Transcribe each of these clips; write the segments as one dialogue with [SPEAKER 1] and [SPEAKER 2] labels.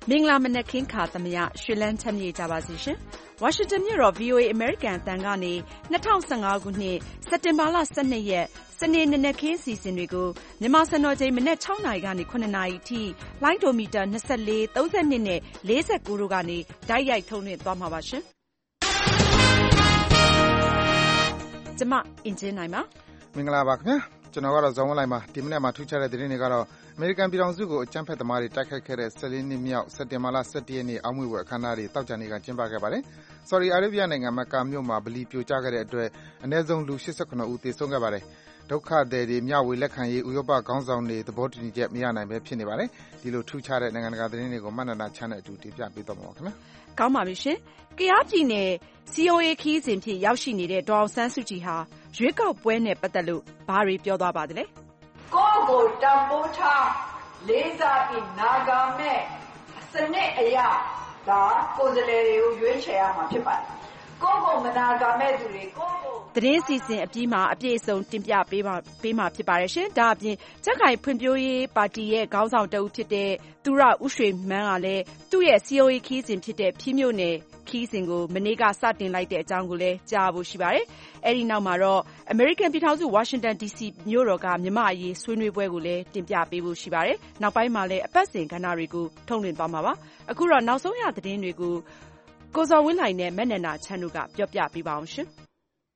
[SPEAKER 1] မင်္ဂလာမနက်ခင်းခါသမယရွှေလန်းချမ်းမြေ့ကြပါစေရှင်။ ဝါရှင်တန်မြို့တော် VOA အမေရိကန်အသံကနေ2015ခုနှစ်စက်တင်ဘာလ12ရက်စနေနေ့နနက်ခင်းစီစဉ်တွေကိုမြန်မာစံတော်ချိန်မနက်6နာရီကနေ9နာရီအထိလိုင်းဒိုမီတာ24 32နဲ့ 49တို့ကနေတိုက်ရိုက်ထုတ်လွှင့်သွားမှာပါရှင်။ကျမအင်ဂျင်နိုင်ပါ
[SPEAKER 2] မင်္ဂလာပါခင်ဗျာကျွန်တော်ကတော့ဇော်ဝင်းလိုက်ပါဒီမနေ့မှာထူးခြားတဲ့သတင်းတွေကတော့အမေရိကန်ပြည်ထောင်စုကိုအကြမ်းဖက်သမားတွေတိုက်ခိုက်ခဲ့တဲ့14နှစ်မြောက်စက်တင်ဘာလ17ရက်နေ့အောက်မေ့ပွဲအခမ်းအနားတွေတောက်ကြနေကကျင်းပခဲ့ပါတယ်။ Saudi Arabia နိုင်ငံမက္ကာမြို့မှာဗလီပြိုကျခဲ့တဲ့အတွက်အနည်းဆုံးလူ89ဦးသေဆုံးခဲ့ပါတယ်။ဒုက္ခသည်တွေမျှဝေလက်ခံရေးဥရောပခေါင်းဆောင်တွေသဘောတူညီချက်မရနိုင်ပဲဖြစ်နေပါတယ်။ဒီလိုထူးခြားတဲ့နိုင်ငံတကာသတင်းတွေကိုမနန္ဒာချမ်းနဲ့အတူတင်ပြပေးသွားမှာပါခင်ဗျာ
[SPEAKER 1] ။ကောင်းပါပြီရှင်။ကယားပြည်နယ် COA ခီးစဉ်ဖြစ်ရောက်ရှိနေတဲ့ဒေါ်အောင်ဆန်းစုကြည်ဟာရွေးကောက်ပွဲနဲ့ပတ်သက်လို့ဘာတွေပြောသွားပါသလဲ
[SPEAKER 3] ။ကိုယ့်ကိုတန်ဖိုးထားလေးစားပြီးနာဂာမဲ့စနစ်အရာဒါကိုယ်စားလှယ်တွေကိုရွေးချယ်ရမှာဖြစ်ပါတယ်။ကိုယ့်ကိုမနာဂာမဲ့သူတွေကိုယ့်ကို
[SPEAKER 1] သတင်းစီစဉ်အပြီးမှာအပြည့်အစုံတင်ပြပေးမှာဖြစ်ပါတယ်ရှင်။ဒါအပြင်ကြက်ခိုင်ဖွံ့ဖြိုးရေးပါတီရဲ့ခေါင်းဆောင်တဦးဖြစ်တဲ့သူရဦးရွှေမန်းကလည်းသူ့ရဲ့ COA ခီးစဉ်ဖြစ်တဲ့ဖြီးမြို့နယ်ခီးစဉ်ကိုမနေ့ကစတင်လိုက်တဲ့အကြောင်းကိုလည်းကြားဖို့ရှိပါတယ်။အဲဒီနောက်မှာတော့အမေရိကန်ပြည်ထောင်စုဝါရှင်တန် DC မြို့တော်ကမြန်မာ့အရေးဆွေးနွေးပွဲကိုလည်းတင်ပြပေးဖို့ရှိပါတယ်။နောက်ပိုင်းမှာလည်းအပတ်စဉ်ကဏ္ဍတွေကိုထုတ်လွှင့်သွားမှာပါ။အခုတော့နောက်ဆုံးရသတင်းတွေကိုကိုဇော်ဝင်းလှိုင်နဲ့မနန္ဒာချမ်းတို့ကပြောပြပေးပါအောင်ရှင်။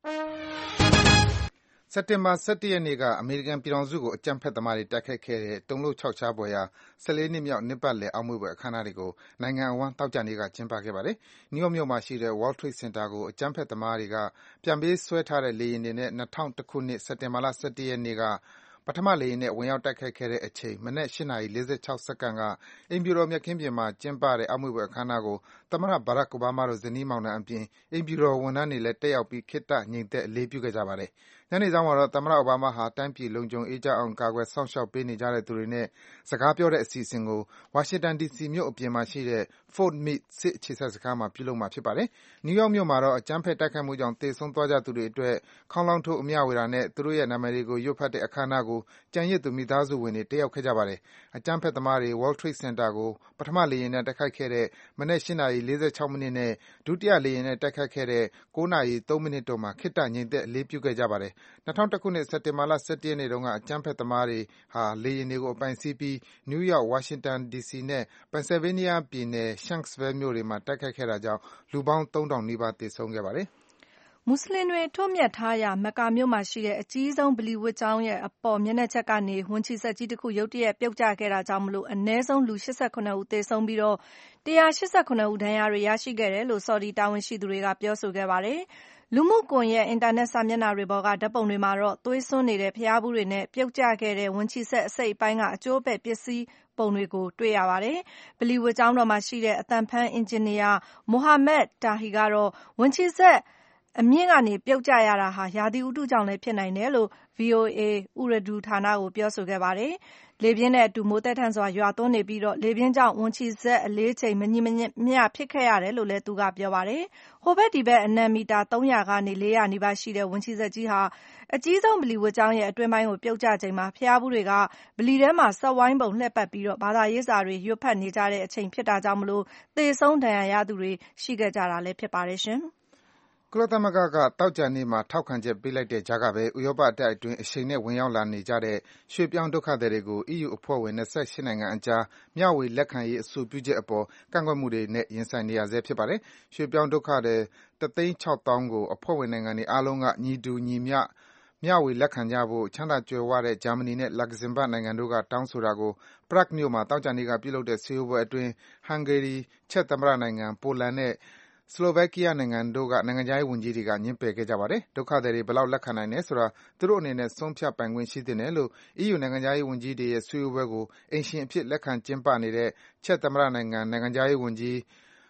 [SPEAKER 2] စက်တင်ဘာ17ရက်နေ့ကအမေရိကန်ပြည်ထောင်စုကိုအကြမ်းဖက်သမားတွေတိုက်ခိုက်ခဲ့တဲ့တုန်လှုပ်ခြောက်ခြားဖွယ်ရာ14နှစ်မြောက်နှစ်ပတ်လည်အောက်မေ့ပွဲအခမ်းအနားတွေကိုနိုင်ငံအဝန်းသောကြာနေ့ကကျင်းပခဲ့ပါတယ်။ နယူးယောက်မြို့မှာရှိတဲ့ World Trade Center ကိုအကြမ်းဖက်သမားတွေကပြန်ပေးဆွဲထားတဲ့လေယာဉ်တွေနဲ့2001ခုနှစ်စက်တင်ဘာလ17ရက်နေ့ကပထမလေယာဉ်နဲ့ဝင်ရောက်တိုက်ခိုက်ခဲ့တဲ့အချိန်မနက်8:46စက္ကန့်ကအိမ်ဖြူတော်မြက်ခင်းပြင်မှာကျင်းပတဲ့အောက်မေ့ပွဲအခမ်းအနားကိုသမ္မတ Barack Obama တို့ဇနီးမောင်နှံအပြင်အိမ်ဖြူတော်ဝန်ထမ်းတွေလည်းတက်ရောက်ပြီးခေတ္တငြိမ်သက်အလေးပြုခဲ့ကြပါတယ်။ညနေစောင်းမှာတော့သမ္မတ Obama ဟာတိုင်းပြည်လုံခြုံအေးချမ်းအောင်ကာကွယ်စောင့်ရှောက်ပေးနေကြတဲ့သူတွေနဲ့စကားပြောတဲ့အစီအစဉ်ကိုဝါရှင်တန် DC မြို့အပြင်မှာရှိတဲ့ Fort Meade စစ်အခြေစိုက်စခန်းမှာပြုလုပ်မှာဖြစ်ပါတယ်။ နယူးယောက်မြို့မှာတော့အကြမ်းဖက်တိုက်ခိုက်မှုကြောင့်သေဆုံးသွားကြသူတွေအတွက်ခေါင်းလောင်းထိုးအမျှဝေတာနဲ့သူတို့ရဲ့နာမည်တွေကိုရွတ်ဖတ်တဲ့အခမ်းအနားကိုကျန်ရစ်သူမိသားစုဝင်တွေတက်ရောက်ခဲ့ကြပါတယ်။အကြမ်းဖက်သမားတွေ World Trade Center ကိုပထမလေယာဉ်နဲ့တိုက်ခိုက်ခဲ့တဲ့မနက်8:46မိနစ်နဲ့ဒုတိယလေယာဉ်နဲ့တိုက်ခိုက်ခဲ့တဲ့9:03မိနစ်တို့မှာခေတ္တငြိမ်သက်အလေးပြုခဲ့ကြပါတယ်။2001ခုနှစ်စက်တင်ဘာလ17ရက်နေ့တုန်းကအကြမ်းဖက်သမားတွေဟာလေယာဉ်တွေကိုအပိုင်စီးပြီးနယူးယောက်၊ ဝါရှင်တန် DC နဲ့ Pennsylvania ပြည်နယ် Shanksville မြို့တွေမှာတိုက်ခိုက်ခဲ့တာကြောင့်လူပေါင်း3000နီးပါးသေဆုံးခဲ့ပါတယ်
[SPEAKER 1] ။မွတ်ဆလင်တွေအထွတ်အမြတ်ထားရာမက္ကာမြို့မှာရှိတဲ့အကြီးဆုံးဗလီဝတ်ကျောင်းရဲ့အပေါ်မျက်နှာချက်ကနေဝန်ချီစက်ကြီးတစ်ခုရုတ်တရက်ပြုတ်ကျခဲ့တာကြောင့်အနည်းဆုံးလူ89ဦးသေဆုံးပြီး189ဦးဒဏ်ရာတွေရရှိခဲ့တယ်လို့ Saudi တာဝန်ရှိသူတွေကပြောဆိုခဲ့ပါတယ်။လူမှုကွန်ရက်အင်တာနက်စာမျက်နှာတွေပေါ်ကဓာတ်ပုံတွေမှာတော့သွေးစွန်းနေတဲ့ဘုရားဖူးတွေနဲ့ပြုတ်ကျခဲ့တဲ့ဝန်ချီစက်အစိတ်အပိုင်းကအကျိုးအပဲ့ပစ္စည်းပုံတွေကိုတွေ့ရပါတယ်။ဗလီဝတ်ကျောင်းတော်မှာရှိတဲ့အသံဖမ်းအင်ဂျင်နီယာ Mohammed Tahi ကတော့ဝန်ချီစက်အမြင့်ကနေပြုတ်ကျရတာဟာရာသီဥတုကြောင့်လည်းဖြစ်နိုင်တယ်လို့ VOA ဥရဒူဌာနကိုပြောဆိုခဲ့ပါတယ်။လေပြင်းနဲ့အတူမိုးသည်းထန်စွာရွာသွန်းနေပြီးလေပြင်းကြောင့်ဝန်ချီစက်အလေးချိန်မညီမျှဖြစ်ခဲ့ရတယ်လို့လည်းသူကပြောပါတယ်။ဟိုဘက်ဒီဘက်အနံမီတာ300ကနေ400နီးပါးရှိတဲ့ဝန်ချီစက်ကြီးဟာအကြီးဆုံးဗလီဝတ်ကျောင်းရဲ့အတွင်းပိုင်းကိုပြုတ်ကျချိန်မှာဘုရားဖူးတွေကဗလီထဲမှာစက်ဝိုင်းပုံလှည့်ပတ်ပြီးဘာသာရေးစာတွေရွတ်ဖတ်နေကြတဲ့အချိန်ဖြစ်တာကြောင့်သေဆုံးဒဏ်ရာရသူတွေရှိခဲ့ကြတာလည်းဖြစ်ပါတယ်ရှင်။
[SPEAKER 2] ကုလသမဂ္ဂကသောကြာနေ့မှာထောက်ခံချက်ပေးလိုက်တဲ့ကြားကပဲဥရောပတိုက်အတွင်းအရှိန်နဲ့ဝင်ရောက်လာနေကြတဲ့ရွှေ့ပြောင်းဒုက္ခသည်တွေကို EU အဖွဲ့ဝင်28နိုင်ငံအကြားမျှဝေလက်ခံရေးအဆိုပြုချက်အပေါ်ကန့်ကွက်မှုတွေနဲ့ရင်ဆိုင်နေရဆဲဖြစ်ပါတယ်။ရွှေ့ပြောင်းဒုက္ခသည်160,000ကိုအဖွဲ့ဝင်နိုင်ငံတွေအားလုံးကညီတူညီမျှမျှဝေလက်ခံကြဖို့ချမ်းသာကြွယ်ဝတဲ့ဂျာမနီနဲ့ Luxembourg နိုင်ငံတို့ကတောင်းဆိုတာကို Prague မြို့မှာသောကြာနေ့ကပြုလုပ်တဲ့စည်းဝေးပွဲအတွင်း Hungary ၊ ချက်သမ္မတနိုင်ငံ၊ ပိုလန်နဲ့ Slovakia နိုင်ငံတို့ကနိုင်ငံခြားရေးဝန်ကြီးတွေကငြင်းပယ်ခဲ့ကြပါတယ်။ဒုက္ခသည်တွေဘယ်လောက်လက်ခံနိုင်တယ်ဆိုတာသူတို့အနေနဲ့ဆုံးဖြတ်ပိုင်ခွင့်ရှိသင့်တယ်လို့ EU နိုင်ငံခြားရေးဝန်ကြီးတွေရဲ့စည်းဝေးပွဲကိုအိမ်ရှင်အဖြစ်လက်ခံကျင်းပနေတဲ့ချက်သမ္မတနိုင်ငံနိုင်ငံခြားရေးဝန်ကြီး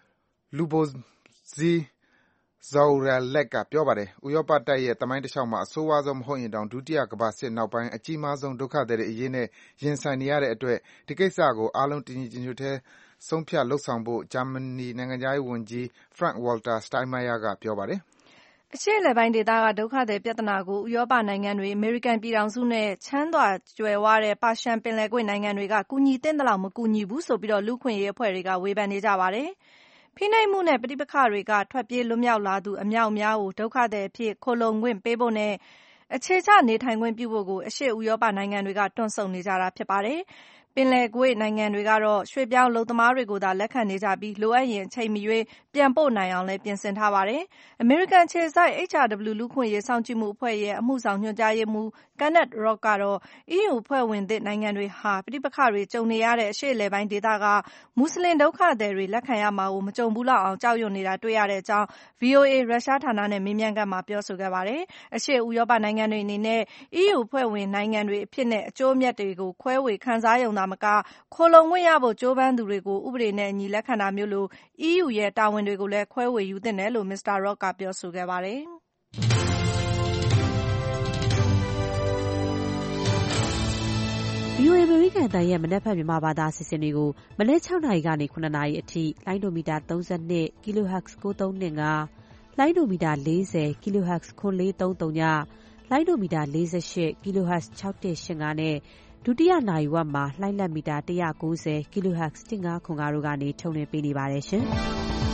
[SPEAKER 2] Lubomir Zaoralek ကပြောပါတယ်။ဥရောပတိုက်ရဲ့သမိုင်းတလျှောက်မှာအဆိုးဝါးဆုံးမဟုတ်ရင်တောင်ဒုတိယကမ္ဘာစစ်နောက်ပိုင်းအကြီးမားဆုံးဒုက္ခသည်တွေအရေးနဲ့ရင်ဆိုင်နေရတဲ့အတွက်ဒီကိစ္စကိုအားလုံးတညီတညွတ်တည်းဆုံးဖြတ်လုပ်ဆောင်ဖို့ဂျာမနီနိုင်ငံခြားရေးဝန်ကြီး Frank-Walter Steinmeier ကပြောပါတယ်။
[SPEAKER 1] အရှေ့အလယ်ပိုင်းဒေသကဒုက္ခသည်ပြဿနာကိုဥရောပနိုင်ငံတွေ၊အမေရိကန်ပြည်ထောင်စုနဲ့ချမ်းသာကြွယ်ဝတဲ့ပါရှန်ပင်လယ်ကွေ့နိုင်ငံတွေကကူညီသင့်သလောက်မကူညီဘူးဆိုပြီးလူ့အခွင့်အရေးအဖွဲ့တွေကဝေဖန်နေကြပါတယ်။ဖိနှိပ်မှုနဲ့ပဋိပက္ခတွေကထွက်ပြေးလွတ်မြောက်လာသူအမြောက်အများကိုဒုက္ခသည်အဖြစ်ခိုလှုံခွင့်ပေးဖို့နဲ့အခြေချနေထိုင်ခွင့်ပြုဖို့ကိုအရှေ့ဥရောပနိုင်ငံတွေကတွန့်ဆုတ်နေကြတာဖြစ်ပါတယ်။ပင်လယ်ကွေ့နိုင်ငံတွေကတော့ရွှေ့ပြောင်းအလုပ်သမားတွေကိုသာလက်ခံနေကြပြီးလိုအပ်ရင်အချိန်မရွေးပြန်ပို့နိုင်အောင်လည်းပြင်ဆင်ထားပါတယ်။အမေရိကန်အခြေစိုက် HRW လူ့အခွင့်အရေးစောင့်ကြည့်မှုအဖွဲ့ရဲ့အမှုဆောင်ညွှန်ကြားရေးမှူး Kenneth Roth ကတော့ EU အဖွဲ့ဝင်သစ်နိုင်ငံတွေဟာပဋိပက္ခတွေကြုံနေရတဲ့အရှေ့အလယ်ပိုင်းဒေသကမွတ်ဆလင်ဒုက္ခသည်တွေလက်ခံရမှာကိုမကြုံဘူးလောက်အောင်ကြောက်ရွံ့နေတာတွေ့ရတဲ့အကြောင်း VOA ရုရှားဌာနနဲ့မေးမြန်းခန်းမှာပြောဆိုခဲ့ပါတယ်။အရှေ့ဥရောပနိုင်ငံတွေအနေနဲ့ EU အဖွဲ့ဝင်နိုင်ငံတွေအဖြစ်နဲ့အကျိုးအမြတ်တွေကိုခွဲဝေခံစားရုံသာမကခိုလှုံခွင့်ရဖို့ကြိုးပမ်းသူတွေကိုဥပဒေနဲ့အညီလက်ခံတာမျိုးလို EU ရဲ့တာဝန်တွေကိုလည်းခွဲဝေယူသင့်တယ်လို့ Mr. Roth ကပြောဆိုခဲ့ပါတယ်။
[SPEAKER 4] VOA အမေရိကန်အသံရဲ့မနက်ဖြန်မြန်မာဘာသာအစီအစဉ်တွေကိုမနက် 6 နာရီကနေ 9 နာရီအထိလိုင်းဒိုမီတာ 32 kHz 9325 လိုင်းဒိုမီတာ 40 kHz 9430ည လိုင်းဒိုမီတာ 48 kHz 6185နဲ့ဒုတိယနာရီဝက်မှာလှိုင်းလက်မီတာ190 kHz 1505တို့ကနေထုတ်လွှင့်ပေးနေပါတယ်ရှင်။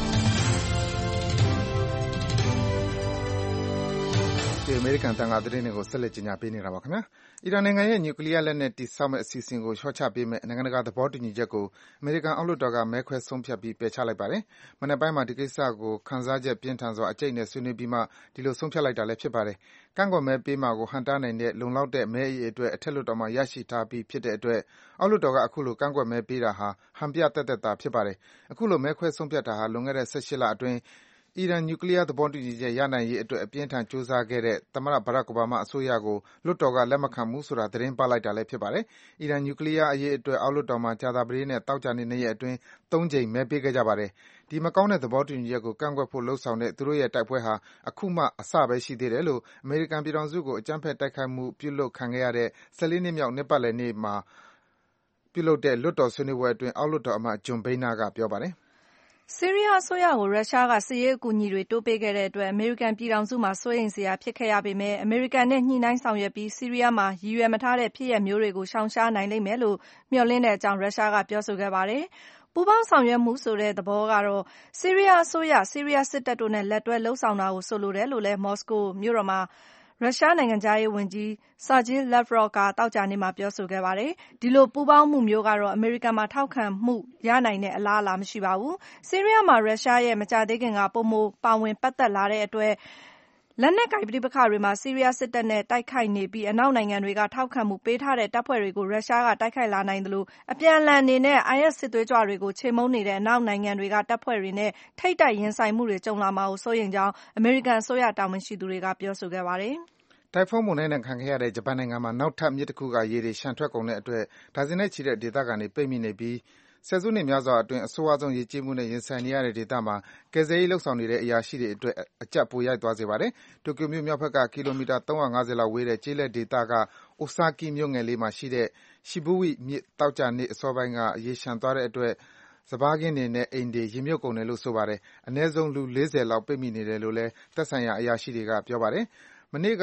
[SPEAKER 2] အမေရိကန်တန်ခါသတင်းတွေကိုဆက်လက်ကြီးညာပေးနေတာပါခင်ဗျာ။အီရန်နိုင်ငံရဲ့နျူကလ িয়ার လက်နက်တည်ဆောက်မဲ့အစီအစဉ်ကိုလျှော့ချပေးမဲ့နိုင်ငံတကာသဘောတူညီချက်ကိုအမေရိကန်အောက်လွှတ်တော်ကမဲခွဲဆုံးဖြတ်ပြီးပယ်ချလိုက်ပါတယ်။မနက်ပိုင်းမှာဒီကိစ္စကိုခံစားချက်ပြင်းထန်စွာအကျိတ်နဲ့ဆွေးနွေးပြီးမှဒီလိုဆုံးဖြတ်လိုက်တာလည်းဖြစ်ပါတယ်။ကန့်ကွက်မဲပေးမှာကိုဟန့်တားနိုင်တဲ့လုံလောက်တဲ့မဲအရေအတွက်အထက်လွှတ်တော်မှာရရှိထားပြီးဖြစ်တဲ့အတွက်အောက်လွှတ်တော်ကအခုလိုကန့်ကွက်မဲပေးတာဟာဟန်ပြသက်သက်သာဖြစ်ပါတယ်။အခုလိုမဲခွဲဆုံးဖြတ်တာဟာလွန်ခဲ့တဲ့18လအတွင်းအီရန်နျူကလ িয়ার သဘောတူညီချက်ရနိုင်ရေးအတွက်အပြင်းထန်ကြိုးစားခဲ့တဲ့သမ္မတ Barack Obama အစိုးရကိုလွှတ်တော်ကလက်မခံဘူးဆိုတာသတင်းပါးလိုက်တာလည်းဖြစ်ပါတယ်။အီရန်နျူကလ িয়ার အရေးအတွက်အောက်လွှတ်တော်မှာကြာသပတေးနဲ့သောကြာနေ့2ရက်အတွင်း3ကြိမ်မဲပေးခဲ့ကြပါတယ်။ဒီမကောင်းတဲ့သဘောတူညီချက်ကိုကန့်ကွက်ဖို့လုပ်ဆောင်တဲ့သူတို့ရဲ့တိုက်ပွဲဟာအခုမှအစပဲရှိသေးတယ်လို့အမေရိကန်ပြည်ထောင်စုကိုအကြမ်းဖက်တိုက်ခိုက်မှုပြုလုပ်ခံခဲ့ရတဲ့14နှစ်မြောက်နှစ်ပတ်လည်နေ့မှာပြုလုပ်တဲ့လွှတ်တော်ဆွေးနွေးပွဲအတွင်းအောက်လွှတ်တော်အမတ် John Boehner ကပြောပါတယ်။
[SPEAKER 1] ဆီးရီးယားအစိုးရကိုရုရှားကစစ်ရေးအကူအညီတွေတိုးပေးခဲ့တဲ့အတွက်အမေရိကန်ပြည်ထောင်စုမှာစိုးရိမ်စရာဖြစ်ခဲ့ရပေမဲ့အမေရိကန်နဲ့ညှိနှိုင်းဆောင်ရွက်ပြီးဆီးရီးယားမှာရည်ရွယ်မထားတဲ့ဖြစ်ရပ်မျိုးတွေကိုရှောင်ရှားနိုင်လိမ့်မယ်လို့မျှော်လင့်တဲ့အကြောင်းရုရှားကပြောဆိုခဲ့ပါတယ်။ပူးပေါင်းဆောင်ရွက်မှုဆိုတဲ့သဘောကတော့ဆီးရီးယားအစိုးရ၊ဆီးရီးယားစစ်တပ်တို့နဲ့လက်တွဲလုပ်ဆောင်တာကိုဆိုလိုတယ်လို့လည်းမော်စကိုမြို့တော်မှာရုရှားနိုင်ငံခြားရေးဝန်ကြီး Sergei Lavrov ကသောကြာနေ့မှာပြောဆိုခဲ့ပါတယ်။ဒီလိုပူးပေါင်းမှုမျိုးကတော့အမေရိကန်မှာထောက်ခံမှုရနိုင်တဲ့အလားအလာမရှိပါဘူး။ဆီးရီးယားမှာရုရှားရဲ့မကြာသေးခင်ကပိုမိုပါဝင်ပတ်သက်လာတဲ့အတွက်လက်နက်ကိုင်ပဋိပက္ခတွေမှာဆီးရီးယားစစ်တပ်နဲ့တိုက်ခိုက်နေပြီးအနောက်နိုင်ငံတွေကထောက်ခံမှုပေးထားတဲ့တပ်ဖွဲ့တွေကိုရုရှားကတိုက်ခိုက်လာနိုင်သလိုအပြန်အလှန်အနေနဲ့ IS စစ်သွေးကြွတွေကိုချေမှုန်းနေတဲ့အနောက်နိုင်ငံတွေကတပ်ဖွဲ့တွေနဲ့ထိပ်တိုက်ရင်ဆိုင်မှုတွေကြုံလာမှာကိုစိုးရိမ်ကြောင်းအမေရိကန်အစိုးရတာဝန်ရှိသူတွေကပြောဆိုခဲ့ပါတယ်
[SPEAKER 2] ။တိုင်ဖုန်းမုန်တိုင်းဒဏ်ခံခဲ့ရတဲ့ဂျပန်နိုင်ငံမှာနောက်ထပ်မြစ်တခုကရေတွေလျှံထွက်ကုန်တဲ့အတွက်ဒါဇင်နဲ့ချီတဲ့ဒေသခံတွေပိတ်မိနေပြီးဆယ်စုနှစ်များစွာအတွင်းအဆိုးဝါးဆုံးရေကြီးမှုနဲ့ရင်ဆိုင်နေရတဲ့ဒေသမှာကယ်ဆယ်ရေးလုပ်ဆောင်နေတဲ့အရာရှိတွေအတွက်အကျပ်ပိုရိုက်သွားစေပါတယ်။တိုကျိုမြို့မြောက်ဘက်ကကီလိုမီတာ350လောက်ဝေးတဲ့ကျေးလက်ဒေသက Osaki မြို့ငယ်လေးမှာရှိတဲ့ Shibuya မြစ်သောကြာနေ့အစောပိုင်းကရေလျှံသွားတဲ့အတွက်စပါးခင်းတွေနဲ့အိမ်တွေရေမြုပ်ကုန်တယ်လို့ဆိုပါတယ်။အနည်းဆုံးလူ40လောက်ပိတ်မိနေတယ်လို့လည်းသက်ဆိုင်ရာအရာရှိတွေကပြောပါတယ်။မနေ့က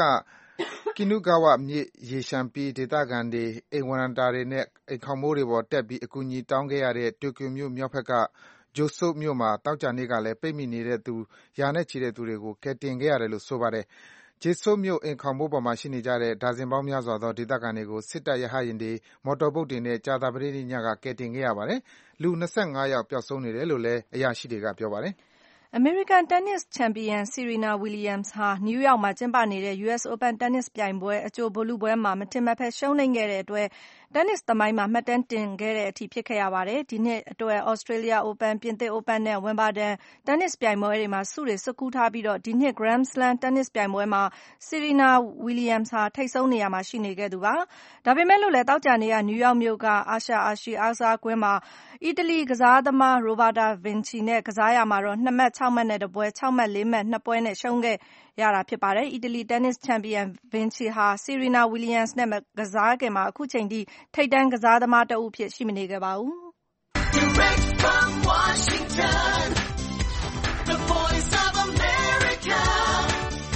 [SPEAKER 2] Kinugawa မြစ်ရေလျှံပြီးဒေသခံတွေအိမ်ဝရန်တာတွေနဲ့အိမ်ခေါင်မိုးတွေပေါ်တက်ပြီးအကူအညီတောင်းခဲ့ရတဲ့တိုကျိုမြို့မြောက်ဘက်ကJoso မြို့မှာသောကြာနေ့ကလည်းပိတ်မိနေတဲ့သူရာနဲ့ချီတဲ့သူတွေကိုကယ်တင်ခဲ့ရတယ်လို့ဆိုပါတယ်။ Joso မြို့အိမ်ခေါင်မိုးပေါ်မှာရှိနေကြတဲ့ဒါဇင်ပေါင်းများစွာသောဒေသခံတွေကိုစစ်တပ်ရဟတ်ယာဉ်တွေမော်တော်ဘုတ်တွေနဲ့ကြာသပတေးနေ့ညကကယ်တင်ခဲ့ရပါတယ်။လူ25ယောက်ပျောက်ဆုံးနေတယ်လို့လည်းအရာရှိတွေကပြောပါတယ်။
[SPEAKER 1] အမေရိကန်တင်းနစ်ချန်ပီယံ Serena Williams ဟာနယူးယောက်မှာကျင်းပနေတဲ့ US Open တင်းနစ်ပြိုင်ပွဲအကြိုဗိုလ်လုပွဲမှာမထင်မှတ်ဘဲရှုံးနိမ့်ခဲ့တဲ့အတွက်တင်းနစ်သမိုင်းမှာမှတ်တမ်းတင်ခဲ့တဲ့အထိဖြစ်ခဲ့ရပါတယ်။ဒီနှစ်အတွက် Australia Open, ပြင်သစ် Open နဲ့ Wimbledon တင်းနစ်ပြိုင်ပွဲတွေမှာဆုတွေဆွတ်ခူးထားပြီးဒီနှစ် Grand Slam တင်းနစ်ပြိုင်ပွဲမှာ Serena Williams ဟာထိပ်ဆုံးနေရာမှာရှိနေခဲ့သူပါ။ဒါပေမဲ့လို့လည်းသောကြာနေ့ကနယူးယောက်မြို့ကအာရှအားကစားကွင်းမှာအီတလီကစားသမား Roberta Vinci နဲ့ကစားရာမှာတော့2မှတ်6မှတ်နဲ့တပွဲ6မှတ်4မှတ်2ပွဲနဲ့ရှုံးခဲ့ရတာဖြစ်ပါတယ်။အီတလီတင်းနစ်ချန်ပီယံ Vinci ဟာ Serena Williams နဲ့မကစားခင်မှာအခုချိန်ထိထိပ်တန်းကစားသမားတဦးအဖြစ်ရှိမနေခဲ့ပါဘူး။ Direct from Washington, the voice of America,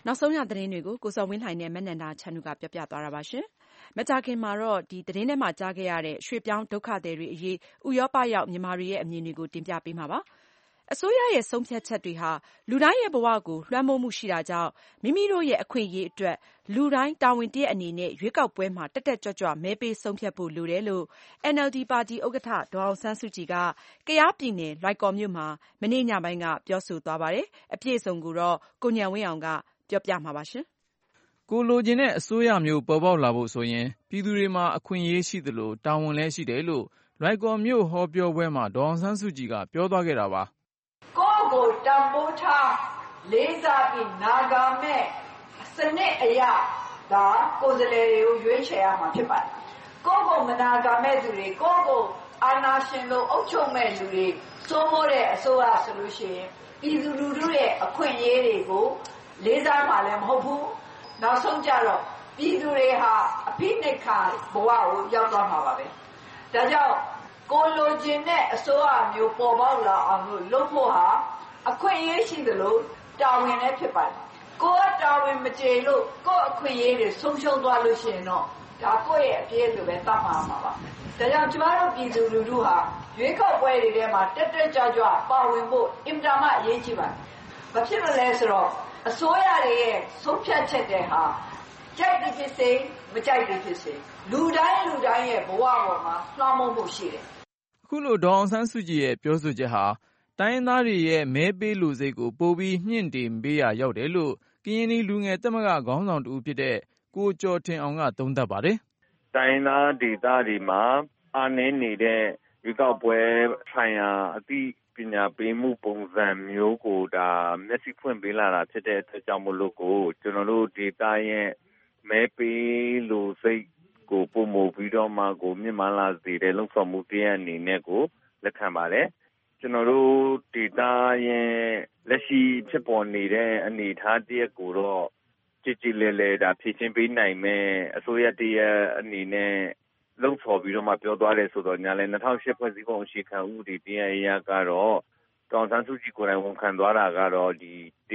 [SPEAKER 5] နောက်ဆုံးရသတင်းတွေကိုကိုဇော်ဝင်းလှိုင်နဲ့မနန္ဒာချန်နုကပြောပြသွားတာပါရှင်။မကြာခင်မှာတော့ဒီသတင်းထဲမှာကြားခဲ့ရတဲ့ရွှေ့ပြောင်းဒုက္ခသည်တွေအရေးဥရောပရောက်မြန်မာတွေရဲ့အမြင်တွေကိုတင်ပြပေးမှာပါ။အစိုးရရဲ့ဆုံးဖြတ်ချက်တွေဟာလူတိုင်းရဲ့ဘဝကိုလွှမ်းမိုးမှုရှိတာကြောင့်မိမိတို့ရဲ့အခွင့်အရေးအတွက်လူတိုင်းတာဝန်တရက်အနေနဲ့ရွေးကောက်ပွဲမှာတက်တက်ကြွကြွမဲပေးဆုံးဖြတ်ဖို့လိုတယ်လို့ NLD ပါတီဥက္ကဋ္ဌဒေါ်အောင်ဆန်းစုကြည်ကကယားပြည်နယ်လွိုင်ကော်မြို့မှာမနေ့ညပိုင်းကပြောဆိုသွားပါတယ်။အပြည့်အစုံကိုတော့ကိုဉာဏ်ဝင်းအောင်ကပြောပြမှာပါရှင်
[SPEAKER 6] ။ကိုလိုချင်တဲ့အစိုးရမျိုးပေါ်ပေါက်လာဖို့ဆိုရင်ပြည်သူတွေမှာအခွင့်အရေးရှိသလိုတာဝန်လည်းရှိတယ်လို့လွိုင်ကော်မြို့ဟောပြောပွဲမှာဒေါ်အောင်ဆန်းစုကြည်ကပြောသွားခဲ့တာပါ
[SPEAKER 3] ။ကိုယ့်ကိုတန်ဖိုးထားလေးစားပြီးနာဂါမဲ့စနစ်အရာဒါကိုယ်စားလှယ်တွေကိုရွေးချယ်ရမှာဖြစ်ပါတယ်။ကိုယ့်ကိုမနာဂါမဲ့သူတွေကိုယ့်ကိုအာဏာရှင်လို့အုပ်ချုပ်မဲ့လူတွေစိုးမိုးတဲ့အစိုးရဆိုလို့ရှိရင်ပြည်သူလူထုရဲ့အခွင့်အရေးတွေကိုလေးစားမှလည်းမဟုတ်ဘူး။နောက်ဆုံးကြတော့ပြည်သူတွေဟာအဖိနှိပ်ခါဘဝကိုရောက်သွားမှာပါပဲ။ဒါကြောင့်ကိုလိုချင်တဲ့အစိုးရမျိုးပေါ်ပေါက်လာအောင်လို့လုပ်ဖို့ဟာအခွင့်အရေးရှိသလိုတာဝန်လည်းဖြစ်ပါတယ်။ကိုယ်ကတာဝန်မကျေလို့ကိုယ့်အခွင့်အရေးတွေဆုံးရှုံးသွားလို့ရှိရင်တော့ဒါကိုယ့်ရဲ့အပြည့်လိုပဲသတ်မှတ်မှာပါ။ဒါကြောင့်ကျမတို့ပြည်သူလူထုဟာရွေးကောက်ပွဲတွေထဲမှာတက်တက်ကြွကြွပါဝင်ဖို့အင်တာမအရေးကြီးပါတယ်။ဘာဖြစ်လို့လဲဆိုတော့အစိုးရတွေရဲ့ဆုံးဖြတ်ချက်တွေဟာကြိုက်တယ်ဖြစ်စေမကြိုက်တယ်ဖြစ်စေလူတိုင်းရဲ့ဘဝပေါ်မှာလွှမ်းမိုးမှုရှိတယ်
[SPEAKER 6] ။အခုလိုဒေါ်အောင်ဆန်းစုကြည်ရဲ့ပြောဆိုချက်ဟာတိုင်းရင်းသားတွေရဲ့မဲပေးလူစိတ်ကိုပိုပြီးမြင့်တင်ပေးရာရောက်တယ်လို့ကရင်နီလူငယ်သမဂ္ဂခေါင်းဆောင်တူဖြစ်တဲ့ကိုကျော်ထင်အောင်ကသုံးသပ်ပါတယ်
[SPEAKER 7] ။တိုင်းရင်းသားဒေသတွေမှာအားနည်းနေတဲ့ရွေးကောက်ပွဲဆိုင်ရာအသိပညာပေးမှုပုံစံမျိုးကိုဒါမျက်စိဖွင့်ပေးလာတာဖြစ်တဲ့အတွက်ကြောင့်မို့လို့ကိုကျွန်တော်တို့ဒေသရဲ့မဲပေးလူစိတ်ကိုပုံမူပြီးတော့မှကိုမြင့်မားလာစေတဲ့လုံဆောင်မှုတရားအနေနဲ့ကိုလက်ခံပါတယ်ကျွန်တော်တို့ဒေသရဲ့လက်ရှိဖြစ်ပေါ်နေတဲ့အနေအထားတရက်ကိုတော့ကြည်ကြည်လဲဒါဖြည့်ချင်းပေးနိုင်မဲ့အစိုးရတရက်အနေနဲ့လုံဆော်ပြီးတော့မှပြောသွားတယ်ဆိုတော့ညာလဲ2008ဖွဲ့စည်းပုံအခြေခံဥပဒေတရားအရကတော့ဒေါ်အောင်ဆန်းစုကြည်ကိုယ်တိုင်ဝန်ခံသွားတာကတော့ဒီ